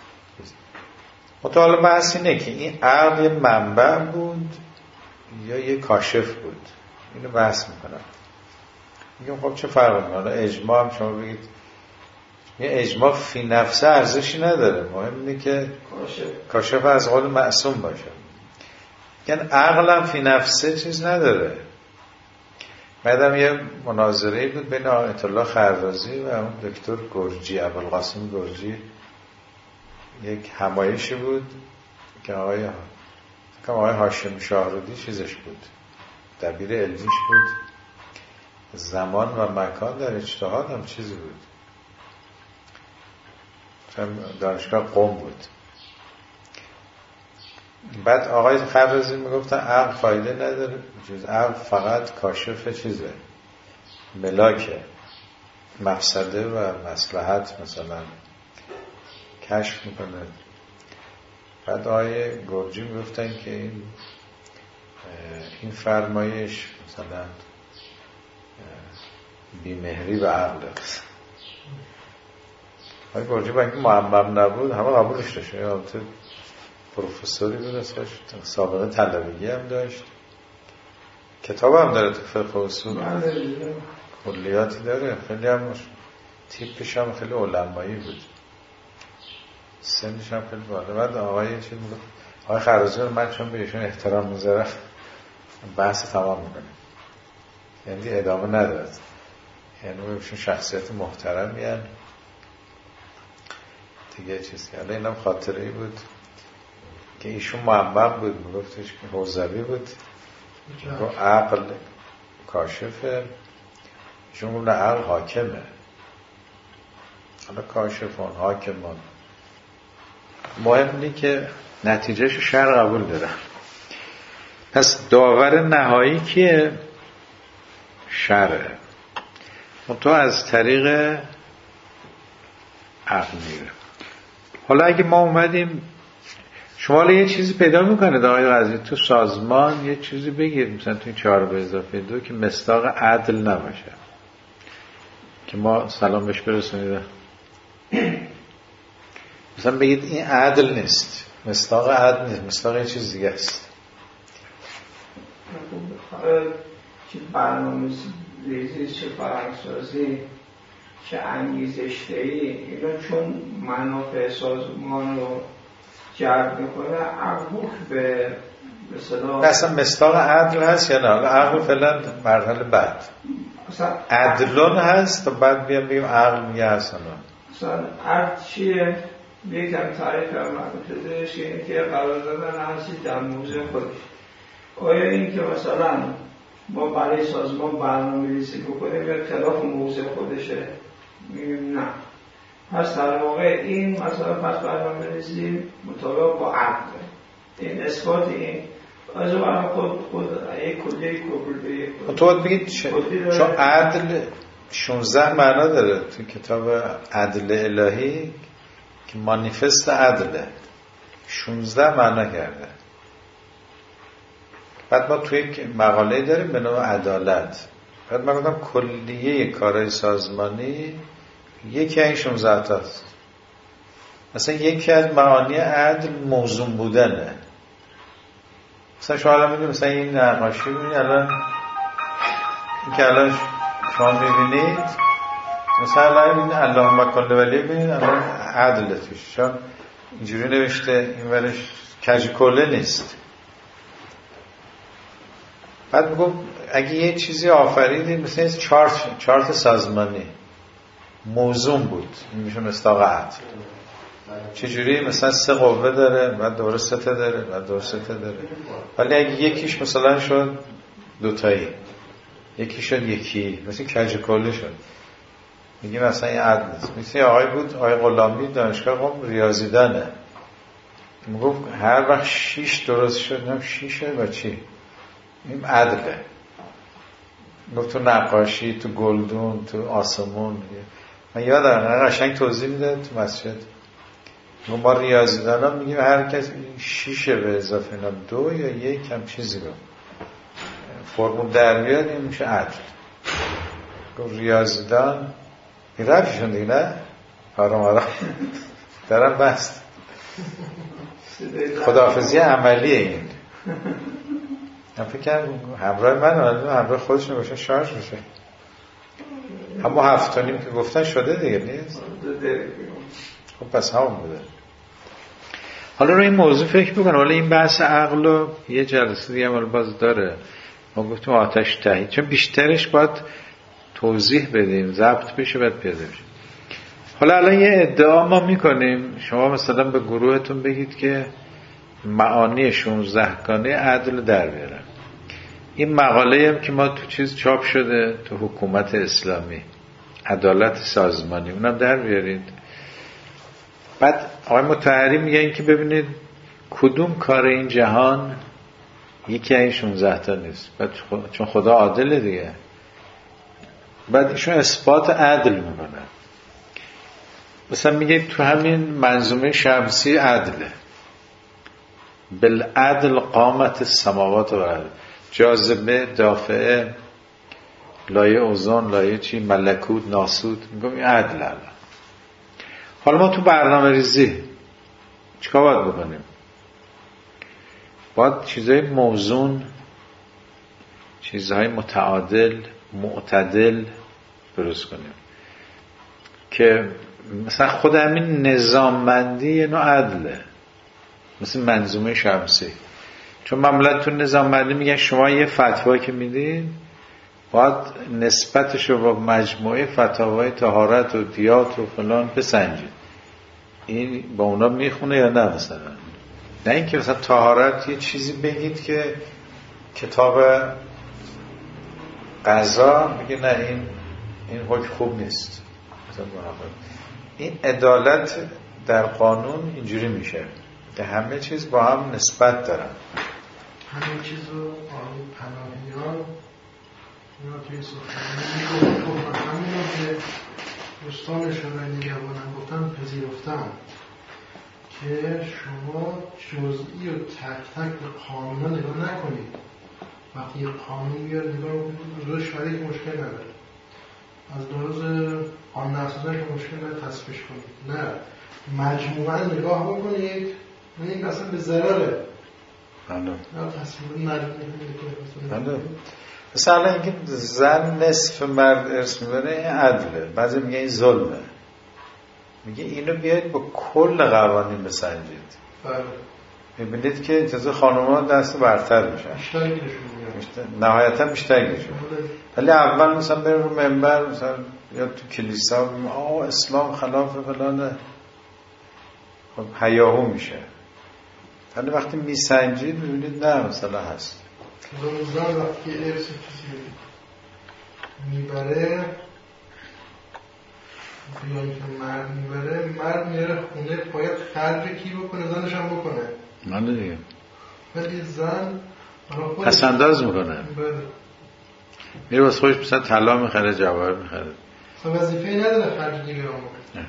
A: مطالعه بحث اینه که این عقل یه منبع بود یا یه کاشف بود. اینو بحث میکنم. میگم خب چه فرق میکنه؟ اجماع هم شما بگید یه اجماع فی نفسه ارزشی نداره، مهم اینه که کاشف از قول معصوم باشه. یعنی عقل هم فی نفسه چیز نداره. بعدم یه مناظره بود بین آیت الله خرازی و اون دکتر گرجی، ابوالقاسم گرجی. یک همایشی بود که آقای هاشم شاهرودی چیزش بود، دبیر علمیش بود. زمان و مکان در اجتهاد هم چیزی بود، دانشگاه قم بود. بعد آقای خرازی میگفتن عقل فایده نداره، جز عقل فقط کاشف چیزه، ملاکه، مفسده و مصلحت مثلا کشف میکنه. بعد آقای گرجی میگفتن که این فرمایش مثلا بیمهری به عقل است. آقای گرجی با اینکه معمم نبود همه قبولش داشت. البته پروفسوری بود، اسمش سابقه طلبگی هم داشت، کتاب هم داره تو فقه اصول، کلیاتی داره، خیلی هم تیپش هم خیلی علمایی بود، سنش هم خیلی بالا. بعد آقای چیز میگفت، آقای خرازی رو من چون به ایشون احترام میذارم بحث تمام میکنه، یعنی ادامه ندارد، یعنی بهشون شخصیت محترمی هن دیگه چیزی. حالا اینم خاطره ای بود که ایشون معمم بود، میگفتش که حوزوی بود، میگفت عقل کاشفه، ایشون گفت نه عقل حاکمه. حالا کاشفان حاکمان مهم اینه که نتیجهش شرع قبول داره. پس داور نهایی کیه؟ شرعه. تو از طریق عقل میره. حالا اگه ما اومدیم شما یه چیزی پیدا میکنه آقای قاضی تو سازمان یه چیزی بگید مثلا توی 4+2 که مصداق عدل نباشه که ما سلام بهش برسونید مثلا بگید این عدل نیست، مصداق عدل نیست، مصداق یه چیز دیگه است.
D: چه برنامه ریزی، چه فرهنگسازی، چه انگیزش‌دهی، اینا چون منافع سازمان رو جلب میکنه عقل به
A: اصلا مصداق عدل هست یا نه؟ عقل فعلا مرحله بعد عدلون هست تا بعد بیام بگیم عقل میگه هست
D: مثلا عقل چیه؟ یکم تعریف مربوطه‌اش اینه که قرار دادن هستی در موضع خودش. آیا این که مثلا ما برای سازمان برنامه‌ریزی بکنیم یا خلاف موضع خودشه؟ میگیم نه. پس در واقع این مثلا پس برنامه‌ریزی مطابق با عقل، این اثبات این از اون خود یک کلیه کلی.
A: تو باید بگید چون عدل 16 معنا داره تو کتاب عدل الهی که مانیفست عدله 16 معنا کرده. بعد ما توی یک مقاله داریم به نام عدالت. بعد من گفتم کلیه کارهای سازمانی یکی این 16 تاست. مثلا یکی از معانی عدل موزون بودنه. مثلا شما الان میدونید مثلا این نقاشی ببینید الان این که الان شما میبینید مثلا این اللهم کل ولی ببینید الان عدل توش چون اینجوری نوشته این ورش کج کله نیست. بعد میگم اگه یه چیزی آفریدید مثلا چارت سازمانی موزون بود این میشه مصداق عدل. چجوری مثلا 3 قوه داره بعد دوره 3 تا داره بعد دوره 3 تا داره ولی اگه یکیش مثلا شد 2 تایی یکی شد یکی مثلا کج کله شد میگیم مثلا این عدل نیست. مثلا آقای بود آقای غلامی دانشگاه قم ریاضیدانه میگفت هر وقت 6 درست شد نم 6 و چی این عدله. گفت تو نقاشی تو گلدون تو آسمون من یادم قشنگ توضیح میده تو مسجد ما ریاضیدان ها میگیم هر کس 6 به اضافه 2 یا 1 هم چیزی رو فرمول در بیاد این میشه عدل. گفت ریاضیدان این رفیشون دیگه نه آرام درم بست خداحافظی عملیه این. من فکر کنم همراه من همراه خودشون باشه شارژ میشه همون 7 تا نیم که گفتن شده دیگه نیست. خب پس همون بوده. حالا رو این موضوع فکر بکن. حالا این بحث عقل رو یه جلسه دیگه هم باز داره. ما گفتیم آتش تهی چون بیشترش باید توضیح بدیم ضبط بشه بعد پیاده بشه. حالا الان یه ادعا ما میکنیم شما مثلا به گروهتون بگید که معانی 16 گانه عدل در بیارن. این مقاله هم که ما تو چیز چاپ شده تو حکومت اسلامی عدالت سازمانی اونم در بیارید. بعد آقای مطهری میگن که ببینید کدوم کار این جهان یکی این 16 تا نیست. بعد چون خدا عادله دیگه. بعد ایشون اثبات عدل میکنن. مثلا میگه تو همین منظومه شمسی عدله بالعدل قامت السماوات و الارض جاذبه دافعه لایه اوزون لایه چی ملکوت ناسوت میگم این عدل. حالا ما تو برنامه ریزی چیکار باید بکنیم؟ باید چیزهای موزون چیزهای متعادل معتدل درست کنیم که مثلا خود همین نظاممندی یه نوع عدله مثل منظومه شمسی. چون معمولا تو نظاممندی میگن شما یه فتوایی که میدین باید نسبتش رو با مجموعه فتاوای طهارت و دیات و فلان بسنجید این با اونا میخونه یا نه. مثلا نه اینکه مثلا طهارت یه چیزی بگید که کتاب قضا میگه نه این حکم خوب نیست. مثلا این عدالت در قانون اینجوری میشه که همه چیز با هم نسبت دارن.
B: همه چیز رو پناهیان یا توی سخنرانی گفتم همین که دوستان شورای نگهبانان گفتن پذیرفتم که شما جزئی و تک تک به قانونا نگاه نکنید. وقتی یه قانون بیاد نگاه روز شریک مشکل نداره، از لحاظ قانون اساسا که مشکل نداره تصفیش کنید، نه مجموعاً نگاه بکنید این اصلا به ضرره.
A: بله.
B: بله.
A: مثلا اینکه زن نصف مرد ارث میبره این عدله، بعضی میگه این ظلمه، میگه اینو بیاید با کل قوانین بسنجید.
B: بله.
A: میبینید که اجازه خانوما دست برتر میشن، نهایتا بیشتر میشن. ولی اول مثلا بریم رو منبر مثلا یا تو کلیسا اسلام خلاف فلانه، خب هیاهو میشه. ولی وقتی میسنجید میبینید نه مثلا هست.
B: زن وقتی ارث کسی میبره بیان که مرد میبره، مرد میره خونه باید خرج کی بکنه؟ زنش هم بکنه.
A: من دیگه.
B: ولی زن
A: پس انداز میکنه.
B: بله.
A: میره واسه خودش مثلا طلا میخره، جواهر میخره.
B: وظیفه‌ای نداره خرج دیگران بکنه.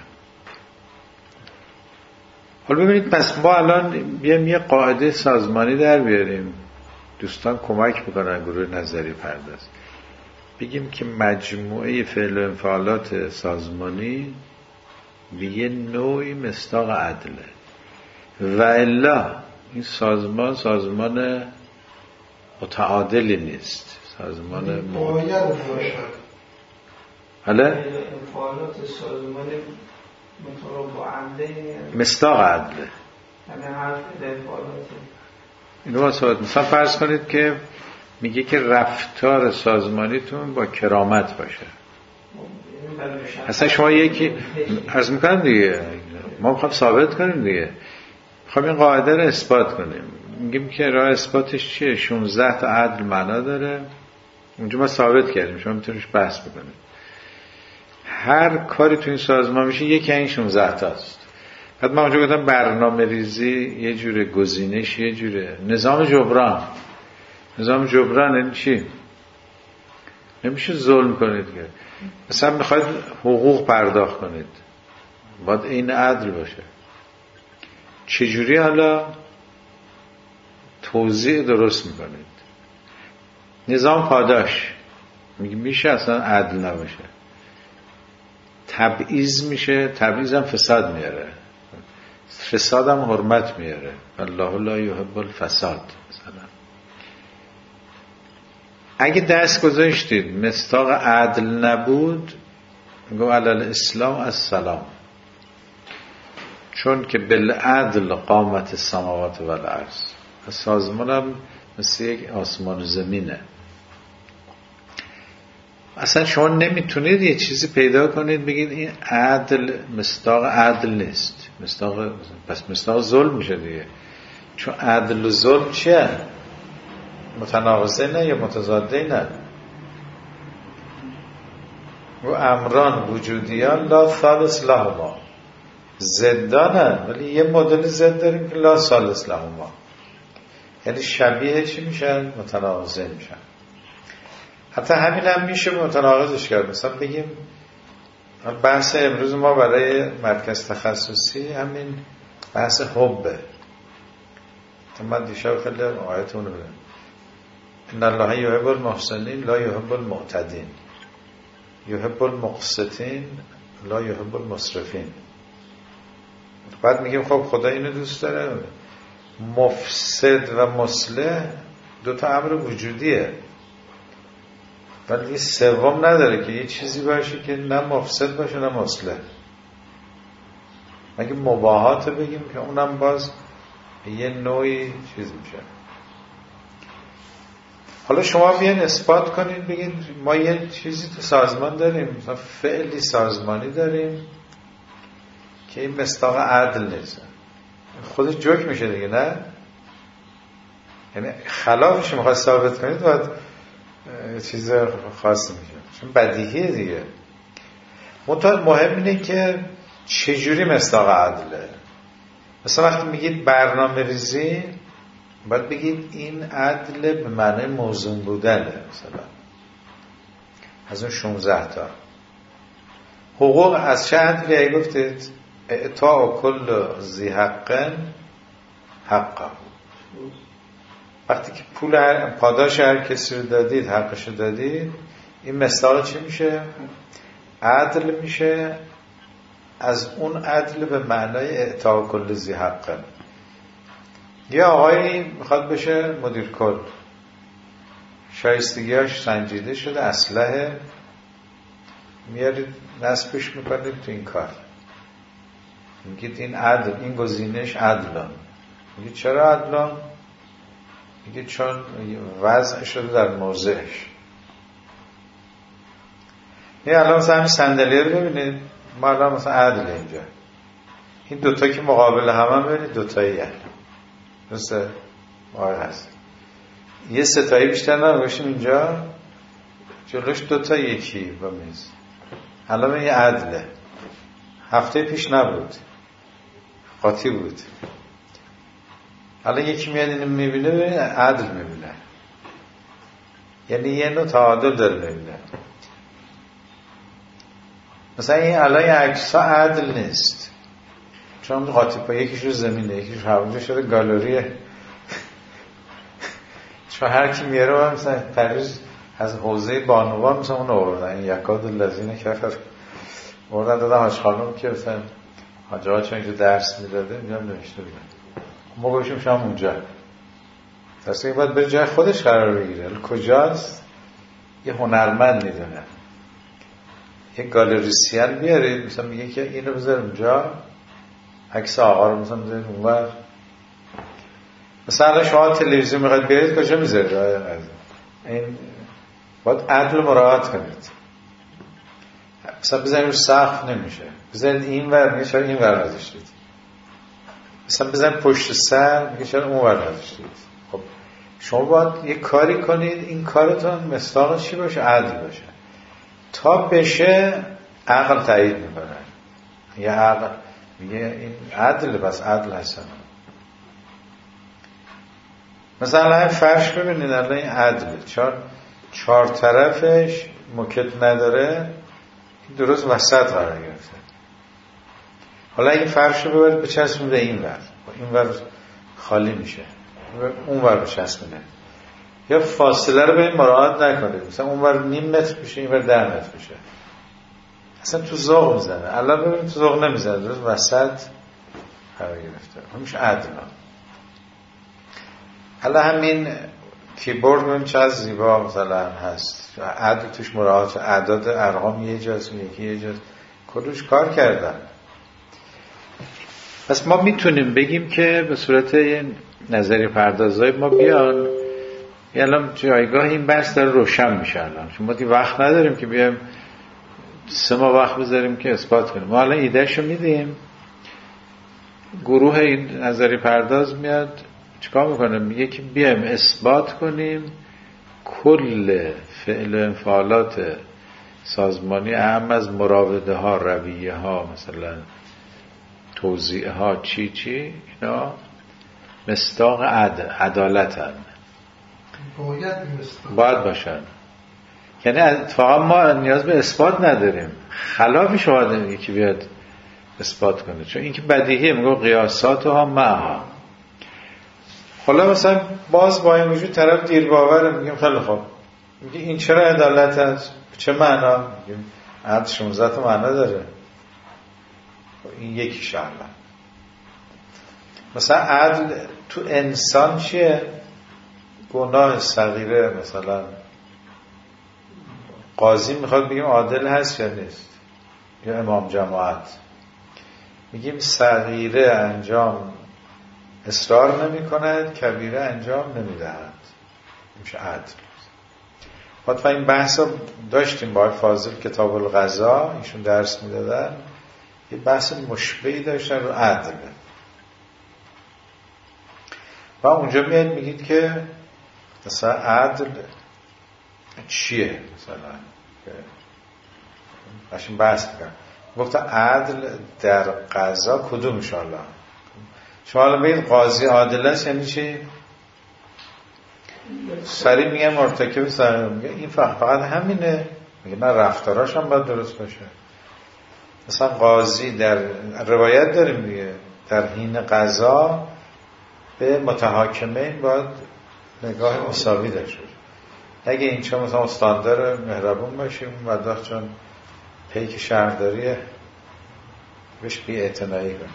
A: حالا ببینید پس ما الان بیایم یه قاعده سازمانی در بیاریم، دوستان کمک میکنن گروه نظری پرداز، بگیم که مجموعه فعل و انفعالات سازمانی به یه نوعی مصداق عدله و الا این سازمان متعادلی نیست، سازمان
B: باید باشد.
A: حالا
D: انفعالات سازمانی
A: مصداق عدله.
D: یعنی حرف انفعالات
A: اینو ما صحبت مثلا فرض کنید که میگه که رفتار سازمانیتون با کرامت باشه. اصلا شما یکی عرض میکنم دیگه، ما میخوام ثابت کنیم دیگه، میخوام این قاعده رو اثبات کنیم. میگیم که راه اثباتش چیه؟ 16 تا عدل معنا داره، اونجا ما ثابت کردیم، شما میتونید بحث بکنید. هر کاری تو این سازمان میشه یکی این 16 تاست. بعد من اونجا گفتم برنامه ریزی یه جوره، گزینش یه جوره، نظام جبران یعنی چی؟ نمیشه ظلم کنید که مثلا میخواید حقوق پرداخت کنید باید این عدل باشه. چجوری حالا توزیع درست میکنید؟ نظام پاداش میشه اصلا عدل نباشه، تبعیض میشه، تبعیض هم فساد میاره، فساد هم حرمت میاره، الله لا یحب الفساد. مثلا اگه دست گذاشتید مصداق عدل نبود، میگم علل اسلام السلام، چون که بالعدل قامت السماوات و الارض، سازمان هم مثل یک آسمان و زمینه. اصلا شما نمیتونید یه چیزی پیدا کنید بگید این عدل مصداق عدل نیست، پس مصداق ظلم میشه دیگه، چون عدل و ظلم چیه؟ متناقضه نه یا متضاده نه. و امران وجودیان لا ثالث لهما، ضدانن ولی یه مدل ضد داریم که لا ثالث لهما، یعنی شبیه چی میشن؟ متناقضه میشن. حتی همین هم میشه متناقضش کرد. مثلا بگیم بحث امروز ما برای مرکز تخصصی همین بحث حبه. من دیشب خیلی آیت اونو بگم، ان الله یحب المحسنین لا یحب المعتدین یحب المقسطین لا یحب المسرفین. بعد میگیم خب خدا اینو دوست داره. مفسد و مصلح دوتا امر وجودیه، ولی سوم نداره که یه چیزی باشه که نه مفسد باشه نه مصلح. مگه مباهات بگیم که اونم باز یه نوعی چیز میشه. حالا شما بیان اثبات کنید بگید ما یه چیزی تو سازمان داریم، مثلا فعلی سازمانی داریم که این مصداق عدل نیست، خودش جوک میشه دیگه، نه؟ یعنی خلافش میخواد ثابت کنید باید چیز خاصی میشه، چون بدیهیه دیگه. مهم اینه که چجوری مصداق عدله. مثلا وقتی میگید برنامه ریزی باید بگید این عدل به معنی موزون بودنه. مثلا از اون 16 تا حقوق از چه عدلی گفتید؟ اعطاء کل ذی حق حقه. وقتی که پاداش هر کسی رو دادید، حقش رو دادید، این مصداق چی میشه؟ عدل میشه. از اون عدل به معنای اعطاء کل ذی حق. یه آقایی میخواد بشه مدیر کل، شایستگیاش سنجیده شده، اسلحه میارید نصبش میکنید تو این کار، میگید این عدل، این گزینش عدلان. میگید چرا عدلان؟ میگید چون وضع شده در موضعش. این الان مثلا همین صندلیه رو ببینید، ما الان مثلا عدل اینجا، این دوتا که مقابل هم ببینید دوتایی هست، درسته؟ آره هست. یه ستایی بیشتر نمیشیم اینجا، جلوش دوتا یکی با میز. الان یه عدله، هفته پیش نبود، قاطی بود. الان یکی میاد اینو میبینه، ببینه عدل میبینه، یعنی یه نوع تعادل داره میبینه. مثلا این الان یه عکس ها عدل نیست، چون قاطی پا یکیش رو زمینه، یکیش هواجه شده گالریه. چون هر کی میاره مثلا پریز از حوزه بانوان مثلا اون آوردن، این یکاد الذین کفر آوردن دادن حاج خانم که مثلا حاج آقا چون اینجا درس میداده میگم نوشته بودن، ما گوشیم شما اونجا درسته که باید به جای خودش قرار بگیره. کجاست؟ یه هنرمند میدونه، یه گالریسیان بیارید مثلا میگه که اینو بذار اونجا، عکس آقا رو مثلا بذارید اونور. مثلا شما تلویزیون میخواید بیارید کجا میذارید؟ این باید عدل مراعات کنید. مثلا بزنید رو سقف نمیشه، بزنید این ور، میگه چرا این ور نذاشتید. مثلا بزنید پشت سر، میگه چرا اون ور نذاشتید. خب شما باید یه کاری کنید این کارتون مصداقش چی باشه؟ عدل باشه. تا بشه عقل تایید میکنه، یه عقل میگه این عدل، بس عدل هستن. مثلا این فرش ببینید الان این عدله، چون 4 طرفش موکت نداره، درست وسط قرار گرفته. حالا این فرش رو ببرید بچسبونید این ور، این ور خالی میشه، اون ور بچسبونه. یا فاصله رو به این مراعات نکنید، مثلا اون ور نیم متر میشه، این ور 10 متر میشه، اصلا تو ذوق میزنه. الان ببینید تو ذوق نمیزنه، درست وسط قرار گرفته. همش عدل. حالا همین کیبورد ببین چقدر زیبا مثلا هست، عدل توش مراعات، اعداد ارقام یه جاست، یکی یه جاست، کلوش کار کردن. پس ما میتونیم بگیم که به صورت نظری پردازهای ما بیان، الان جایگاه این بحث داره روشن میشه الان، چون ما دیگه وقت نداریم که بیایم 3 ماه وقت بذاریم که اثبات کنیم. ما الان ایدهشو میدیم، گروه این نظری پرداز میاد چیکار میکنه؟ میگه که بیایم اثبات کنیم کل فعل و انفعالات سازمانی، اهم از مراوده ها، رویه ها، مثلا توزیع ها، چی اینا مصداق عدالتن، باید باشن. یعنی اتفاقا ما نیاز به اثبات نداریم، خلافش باید یکی بیاد اثبات کنه، چون این که بدیهیه. میگه قیاسات ها معها. حالا مثلا باز با این وجود طرف دیر باوره، میگیم خیلی خوب، میگه این چرا عدالت هست؟ چه معنا؟ میگیم عدل 16 تا معنا داره، این یکی شهر. مثلا عدل تو انسان چیه؟ گناه صغیره، مثلا قاضی میخواد بگیم عادل هست یا نیست، یا امام جماعت میگیم صغیره انجام اصرار نمی کند، کبیره انجام نمی دهد، میشه عدل. حتما این بحث رو داشتیم با فاضل کتاب القضا، ایشون درس می دادن، یه بحث مشبهی داشتن رو عدل. و اونجا میاد میگید که مثلا عدل چیه؟ مثلا باشیم بحث میکنم، گفت عدل در قضا کدومش؟ الله شما حالا بگید قاضی عادل است یعنی چی؟ سریع میگه مرتکب سریع، میگه این فقط همینه، میگه نه رفتاراش هم باید درست باشه. مثلا قاضی در روایت داریم دیگه در حین قضا به متحاکمین باید نگاه مساوی داشته باشه. اگه اینجا مثلا استاندار مهربون باشیم و وقت چون پیک شهرداریه بهش بی‌اعتنایی کنید.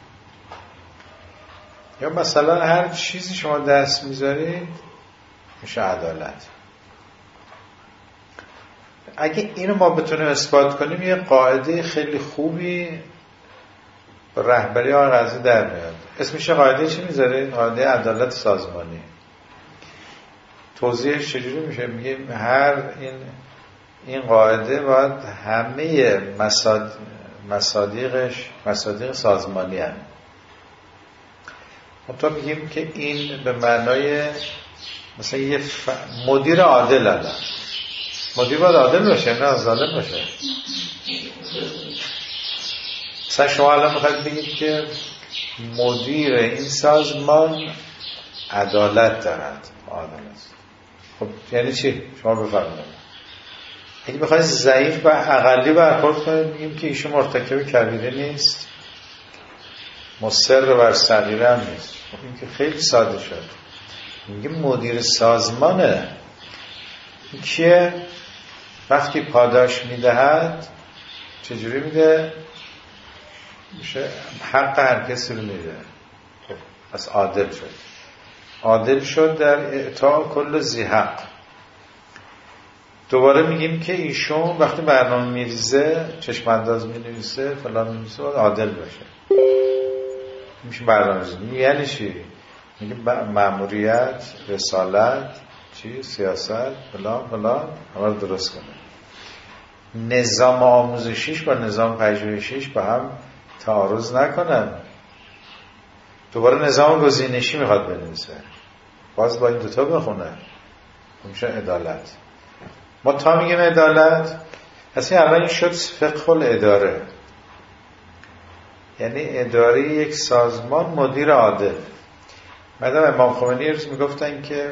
A: یا مثلا هر چیزی شما دست میذارید میشه عدالت. اگه اینو ما بتونیم اثبات کنیم یه قاعده خیلی خوبی رهبری آقای قاضی در میاد. اسمش قاعده چی میذاره؟ قاعده عدالت سازمانی. توضیحش چجوری میشه؟ میگه هر این قاعده باید همه مصادیق سازمانی هست. تو میگیم که این به معنای مثلا یه مدیر عادل هست. مدیر باید عادل باشه نه ظالم باشه. مثلا شما الان میخواید بگید که مدیر این سازمان عدالت دارد، عادل است. خب یعنی چی؟ شما بفرمایید. اگه بخواید ضعیف و اقلی برخورد کنید میگیم که ایشون مرتکب کبیره نیست، مصر بر صغیره هم نیست. این که خیلی ساده شد. میگه مدیر سازمانه که وقتی پاداش میدهد چجوری میده؟ میشه حق هر کسی رو میده. خب پس عادل شد. عادل شد در اعطاء کل ذی حق. دوباره میگیم که ایشون وقتی برنامه میریزه چشم انداز مینویسه فلان مینویسه عادل باشه. میشه برنامه‌ریزی. یعنی چی؟ میگه مأموریت، رسالت، چی؟ سیاست، فلان همه رو درست کنه. نظام آموزشیش با نظام پژوهشیش با هم تعارض نکنن. دوباره نظام گزینشی میخواد بنویسه، باز با این دوتا بخونه. میشه عدالت. ما تا میگیم عدالت اصلا الان این شد فقه الاداره، یعنی اداره یک سازمان مدیر عادل. مدام امام خمینی روز میگفتن که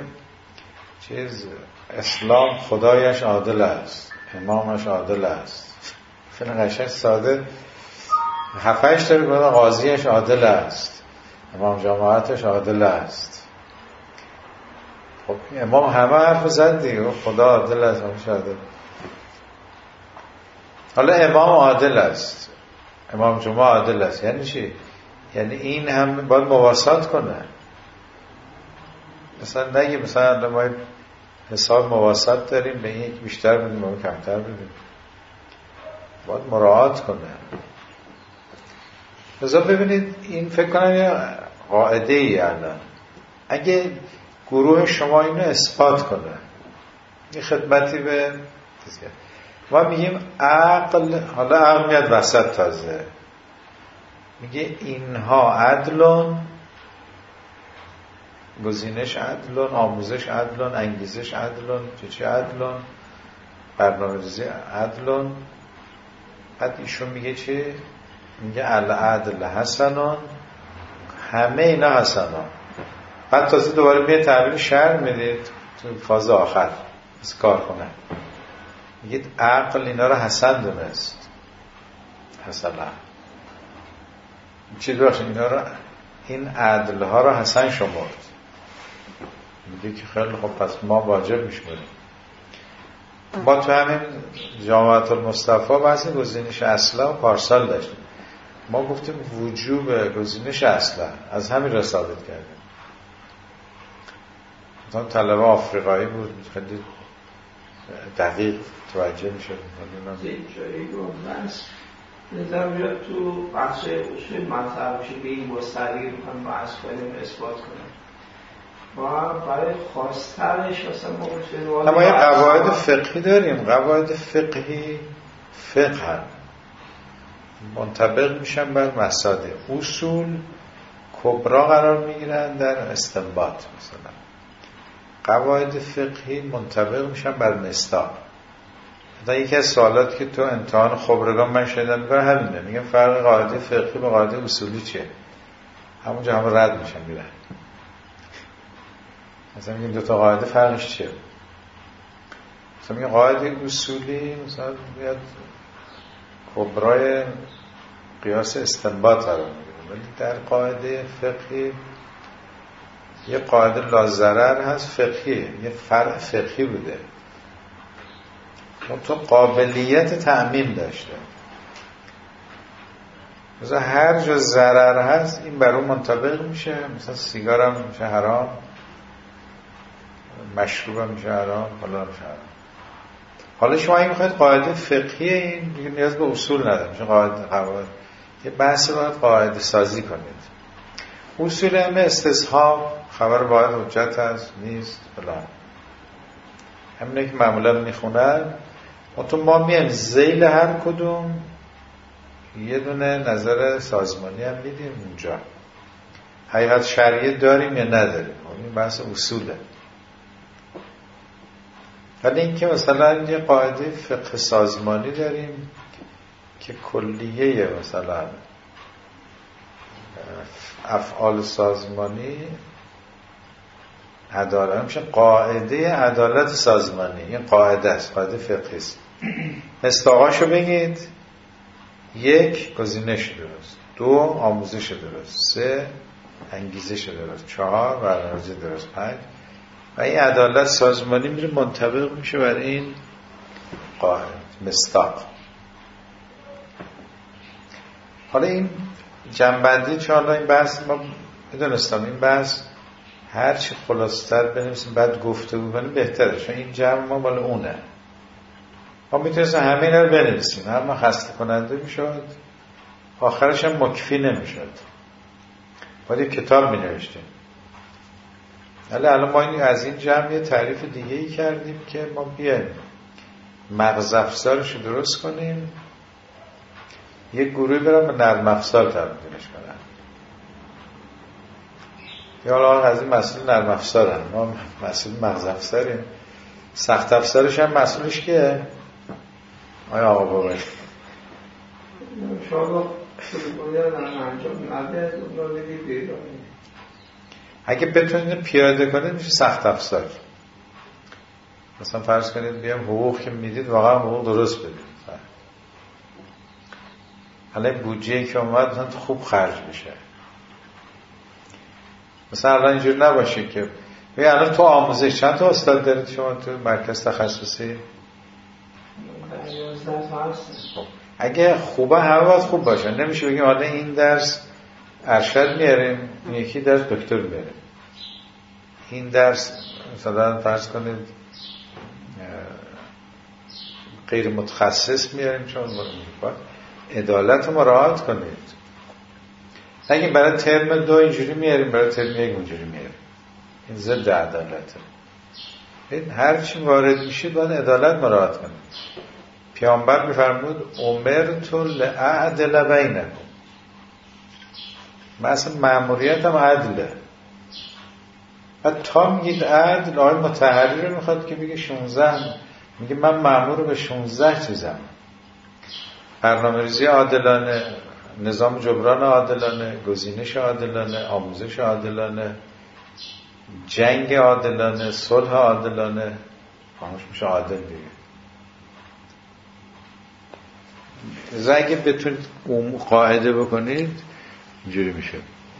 A: اسلام خدایش عادل است، امامش عادل است. فیلم قشنگ ساده 7-8 تا میگه قاضیش عادل است، امام جماعتش عادل است. خب امام همه حرف زد دیگه، خدا عادل است، امامش عادل. حالا امام عادل است، امام جمعه عادل است، یعنی چی؟ یعنی این هم باید مواسات کنه. مثلا نگه مثلا ما حساب مواسط داریم، به این یک بیشتر بدیم به اون کمتر بدیم، باید مراعات کنه. لذا ببینید این فکر کنم یه قاعده ای الان اگه گروه شما اینو اثبات کنه، این خدمتی به ما میگیم عقل، حالا عقل میاد وسط تازه، میگه اینها عدلون، گزینش عدلون، آموزش عدلون، انگیزش عدلون، چه عدلون، برنامه‌ریزی عدلون. بعد ایشون میگه چی؟ میگه العدل حسنون، همه اینا حسنون. بعد تازه دوباره میاد تعبیر شرع میدید تو فاز آخر از کار کنه، میگه عقل اینا رو حسن دونست، حسنا چی باشه اینا رو، این عدل ها رو حسن شمرد. میگه که خیلی خب پس ما واجب میشماریم. ما تو همین جامعه المصطفی بحث گزینش اصلا و پارسال داشتیم، ما گفتیم وجوب گزینش اصلا، از همین را ثابت کردیم. مثلا طلبه آفریقایی بود، خیلی دقیق توجه میشه.
D: جایی رو نظر بیاد تو بخش اصول مطلب میشه به این مستقیم هم بحث کنیم اثبات کنیم و برای خواسترش اصلا
A: ما یه قواعد فقهی داریم. قواعد فقهی فقه منطبق میشن بر مصادیق، اصول کبرا قرار میگیرن در استنباط. مثلا قواعد فقهی منطبق میشن بر مصداق. مثلا یکی از سوالات که تو امتحان خبرگان من شنیدم میگم همینه، میگم فرق قاعده فقهی با قاعده اصولی چیه؟ همونجا همه رد میشن میرن. مثلا میگیم دو تا قاعده فرقش چیه؟ مثلا میگه قاعده اصولی مثلا بیاد کبرای قیاس استنباط قرار میگیره، ولی در قاعده فقهی یه قاعده لازرر هست فقهی، یه فرع فقهی بوده تو قابلیت تعمیم داشته. مثلا هر جا ضرر هست این بر اون منطبق میشه، مثلا سیگار هم میشه حرام، مشروب هم میشه حرام، حالا میشه حرام. حالا شما این میخواید قاعده فقهی این دیگه نیاز به اصول نداره، میشه قواعد یه بحث باید قاعده سازی کنید. اصول همه استصحاب خبر باید حجت هست نیست فلان، همینه که معمولا میخونن ما میایم ذیل هر کدوم یه دونه نظر سازمانی هم میدیم اونجا حقیقت شرعی داریم یا نداریم، این بحث اصوله. ولی اینکه مثلا یه قاعده فقه سازمانی داریم که کلیه مثلا افعال سازمانی عدالت میشه، قاعده عدالت سازمانی این قاعده است، قاعده فقهی است. مصداقاشو بگید: 1 گزینش درست، 2 آموزش درست، 3 انگیزش درست، 4 برنامه‌ریزی درست، 5 و این عدالت سازمانی میره منطبق میشه بر این قاعده مصداق. حالا این جنبندی چون این بحث ما میدونستم این بحث هرچی خلاص‌تر بنویسیم بعد گفتگو کنیم بهتره، چون این جمع ما مال اونه. ما میتونستیم همه اینا رو بنویسیم، اما خسته کننده میشد، آخرش هم مکفی نمیشد، باید کتاب مینوشتیم. الان ما از این جمع یه تعریف دیگه ای کردیم که ما بیایم مغز افزارش رو درست کنیم، یک گروهی برم به نرم افزار تبدیلش کنم. یا حالا از این مسئول نرم افزار هم، ما مسئول مغز افزاریم، سخت افزارش هم مسئولش که آیا آقا بابایی اگه بتونید پیاده کنید میشه سخت افزار. مثلا فرض کنید بیام حقوق که میدید واقعا حقوق درست بدید، حالا بودجه‌ای که اومد مثلا خوب خرج بشه. مثلا الان اینجور نباشه که الان تو آموزش چند تا استاد دارید شما تو مرکز تخصصی؟ اگه خوبه همه باید خوب باشه، نمیشه بگیم حالا این درس ارشد میاریم این یکی درس دکتر میاریم، این درس مثلا فرض کنید غیر متخصص میاریم، چون باید عدالت رو مراعات کنید. اگه برای ترم 2 اینجوری میاریم برای ترم 1 اونجوری میاریم، این ضد عدالته. این هر چی وارد میشید باید عدالت مراعات کنید. پیامبر میفرمود امرت لأعدل بینکم، مثلا مأموریت هم عدله. و تا میگید عدل، آقای مطهری رو میخواد که بگه 16، میگه من مأمور به 16 چیزم: برنامه‌ریزی عادلانه، نظام جبران عادلانه، گزینش عادلانه، آموزش عادلانه، جنگ عادلانه، صلح عادلانه. خاموش میشه عادل دیگه. اگه بتونید اون قاعده بکنید اینجوری میشه.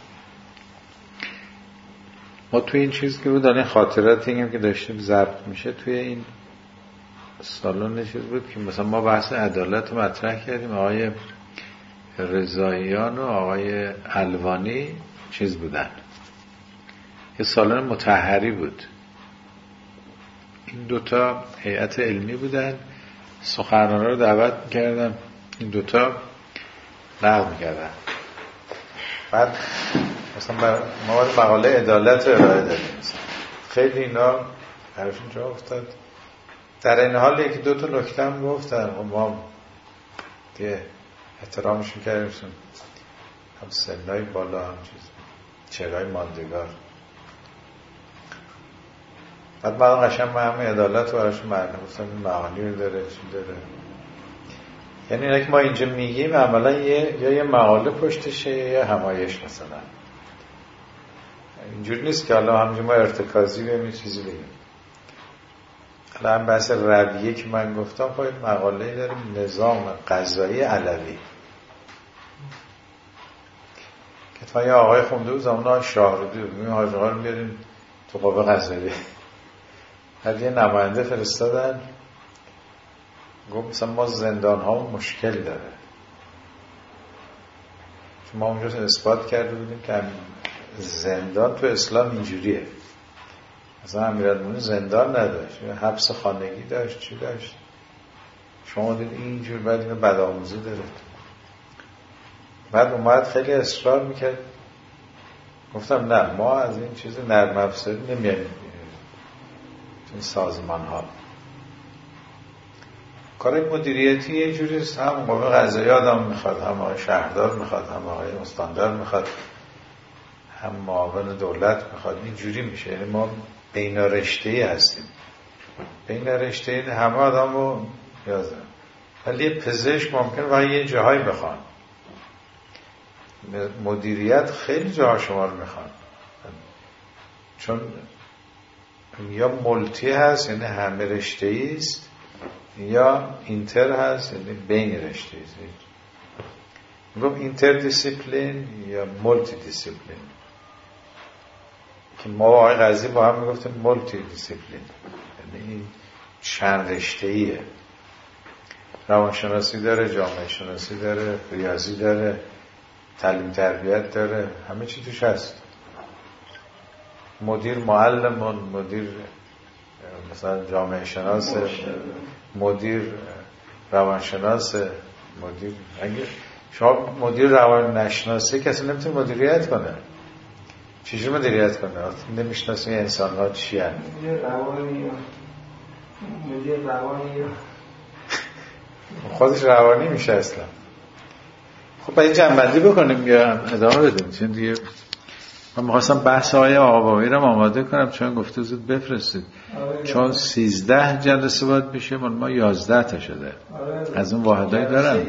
A: ما توی این چیز که بود الان خاطرات اینم که داشتیم ضبط میشه توی این سالن چیز بود که مثلا ما بحث عدالت مطرح کردیم، آقای رضاییان و آقای الوانی چیز بودن، یه سالن مطهری بود، این دوتا هیئت علمی بودن، سخنرانان رو دعوت میکردن، این دوتا نقل میکردن. بعد مثلا ما باید مقاله عدالت رو ارائه دادیم، خیلی اینا حرفشون جا افتاد. در این حال یکی دو تا نکته هم گفتن، ما دیگه احترامشون کردیم، هم سنای بالا هم چیز چهرهای ماندگار. بعد من قشنگ همه عدالت رو براشون معنی گفتم این معانی رو داره چی داره. یعنی اینه که ما اینجا میگیم عملا یه مقاله پشتشه یا همایش مثلا، اینجوری نیست که حالا همینجا ما ارتکازی بیم چیزی بگیم. الان بحث رویه که من گفتم باید مقاله داریم نظام قضایی علوی که تا یه آقای خونده بود زمان شاهرودی بود این حاج آقا رو بیاریم تو قوه قضاییه. بعد یه نماینده فرستادن گفت مثلا ما زندان ها مشکل داره چون ما اونجا اثبات کرده بودیم که زندان تو اسلام اینجوریه مثلا امیرالمومنین زندان نداشت حبس خانگی داشت چی داشت شما دید اینجور بعد اینو بدآموزی داره. بعد اومد خیلی اصرار میکرد گفتم نه ما از این چیز نرم افزاری نمیاریم این سازمان ها کار مدیریتی یه جوری است هم قوه قضایی آدم میخواد هم آقای شهردار میخواد هم آقای استاندار میخواد هم معاون دولت میخواد اینجوری میشه یعنی ما بین رشته‌ای هستیم بین رشته‌ای همه آدم رو یازن ولی یه پزشک ممکن واقعا یه جاهایی بخوان مدیریت خیلی جاها شما رو میخوان چون یا مولتی هست یعنی همه رشته‌ای است یا اینتر هست یعنی بین رشته‌ای است میگم اینتر دیسیپلین یا مولتی دیسیپلین که ما آقای قاضی با هم میگفتیم مولتی دیسیپلین یعنی این چند رشته‌ایه روانشناسی داره جامعه شناسی داره ریاضی داره تعلیم تربیت داره همه چی توش هست مدیر معلم مدیر مثلا جامعه شناس مدیر روانشناس مدیر اگه شما مدیر روانشناسی کسی نمیتونه مدیریت کنه چجوری مدیریت کنه نمیشناسیم انسان ها چی هست
D: مدیر روانی
A: خودش روانی میشه اصلا. خب باید جنبندی بکنیم یا ادامه بدیم چون دیگه من میخواستم بحث های آقابایی رو آماده کنم چون گفته زود بفرستید چون 13 جلسه باید بشه ما 11 تا شده از اون واحدایی دارم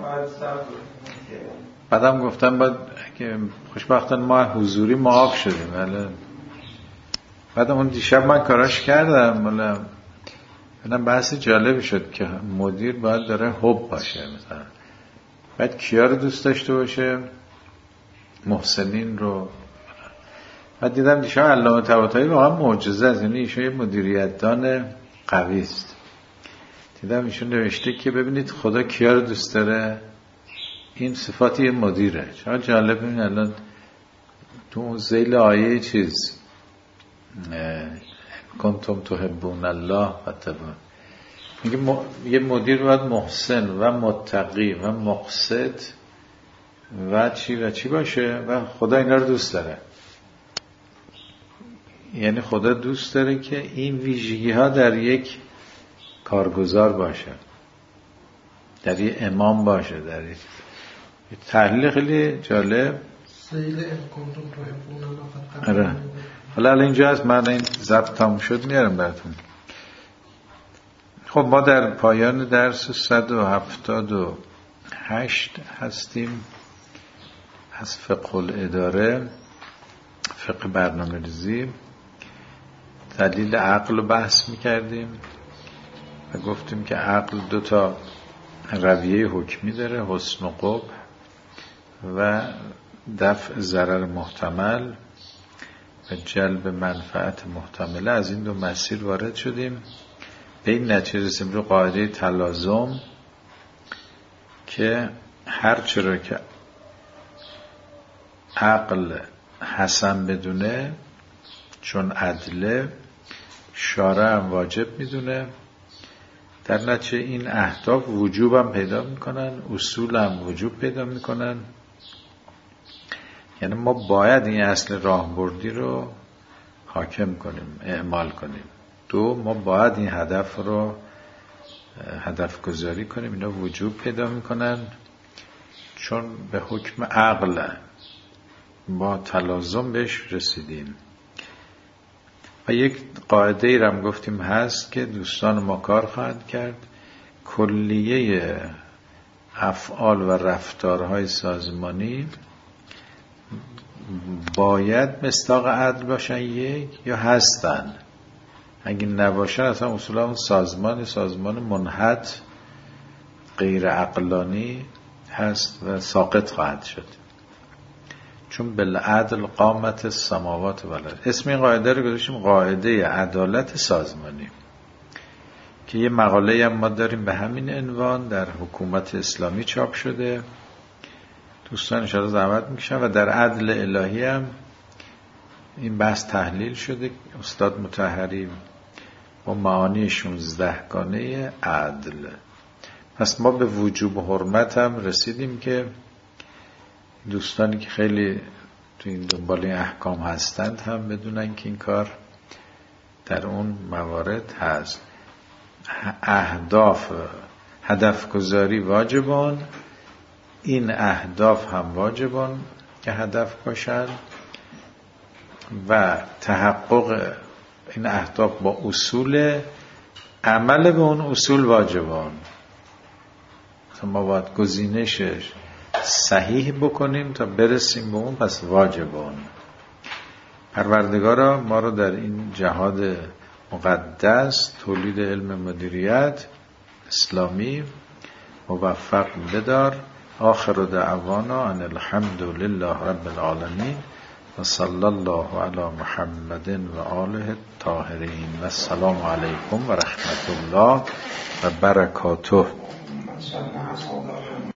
A: بعدم گفتم باید که خوشبختانه ما حضوری معاف شدیم ولی بعدم اون دیشب من کاراش کردم ولی بعدم بحث جالبی شد که مدیر باید داره حب باشه مثلا بعد کیا رو دوست داشته باشه محسنین رو بعد دیدم دیشب علامه طباطبایی واقعا معجزه است یعنی ایشون یه مدیریتدان قوی است دیدم ایشون نوشته که ببینید خدا کیا رو دوست داره این صفات یه مدیره چرا جالب این الان تو ذیل آیه چیز کنتم تحبون الله فتبون میگه یه مدیر باید محسن و متقی و مقصد و چی باشه و خدا اینا رو دوست داره یعنی خدا دوست داره که این ویژگی ها در یک کارگزار باشه در یک امام باشه در یک تحلیل خیلی جالب
B: سیل ان کنتم تحبون الله فتبون
A: حالا اینجا هست من این ضبط تموم شد میارم براتون. خب ما در پایان درس 178 هستیم از فقه الاداره فقه برنامه ریزی دلیل عقل رو بحث میکردیم و گفتیم که عقل 2 تا رویه حکمی داره حسن و قبح و دفع ضرر محتمل و جلب منفعت محتمله از این 2 مسیر وارد شدیم به این نتیجه رسیدیم رو قاعده تلازم که هر چرا که عقل حسن بدونه چون عدله شارع هم واجب میدونه در نتیجه این اهداف وجوب هم پیدا میکنن اصول هم وجوب پیدا میکنن یعنی ما باید این اصل راهبردی رو حاکم کنیم اعمال کنیم 2 ما باید این هدف رو هدف گذاری کنیم اینا وجوب پیدا میکنن چون به حکم عقل با تلازم بهش رسیدیم و یک قاعده ای رو هم گفتیم هست که دوستان ما کار خواهند کرد کلیه افعال و رفتارهای سازمانی باید مصداق عدل باشن یک یا هستن اگه نباشه اصلا اصولا اون سازمان منحط غیر عقلانی هست و ساقط خواهد شد. چون بالعدل قامت السماوات والارض. اسم این قاعده رو گذاشتیم قاعده عدالت سازمانی که یه مقاله هم ما داریم به همین عنوان در حکومت اسلامی چاپ شده. دوستان ان شاءالله زحمت میکشن و در عدل الهی هم این بحث تحلیل شده. استاد مطهری با معانی 16 گانه عدل. پس ما به وجوب و حرمت هم رسیدیم که دوستانی که خیلی تو این دنبال این احکام هستند هم بدونن که این کار در اون موارد هست. اهداف هدف گذاری واجبان، این اهداف هم واجبان که هدف باشن و تحقق این اهداف با اصول عمل به اون اصول واجبان. ما باید گزینشش صحیح بکنیم تا برسیم به اون، پس واجبان. پروردگارا ما رو در این جهاد مقدس تولید علم مدیریت اسلامی موفق بدار. آخر دعوانا ان الحمد لله رب العالمین و صلی الله علی محمد و آله الطاهرین و السلام علیکم و رحمت الله و برکاته.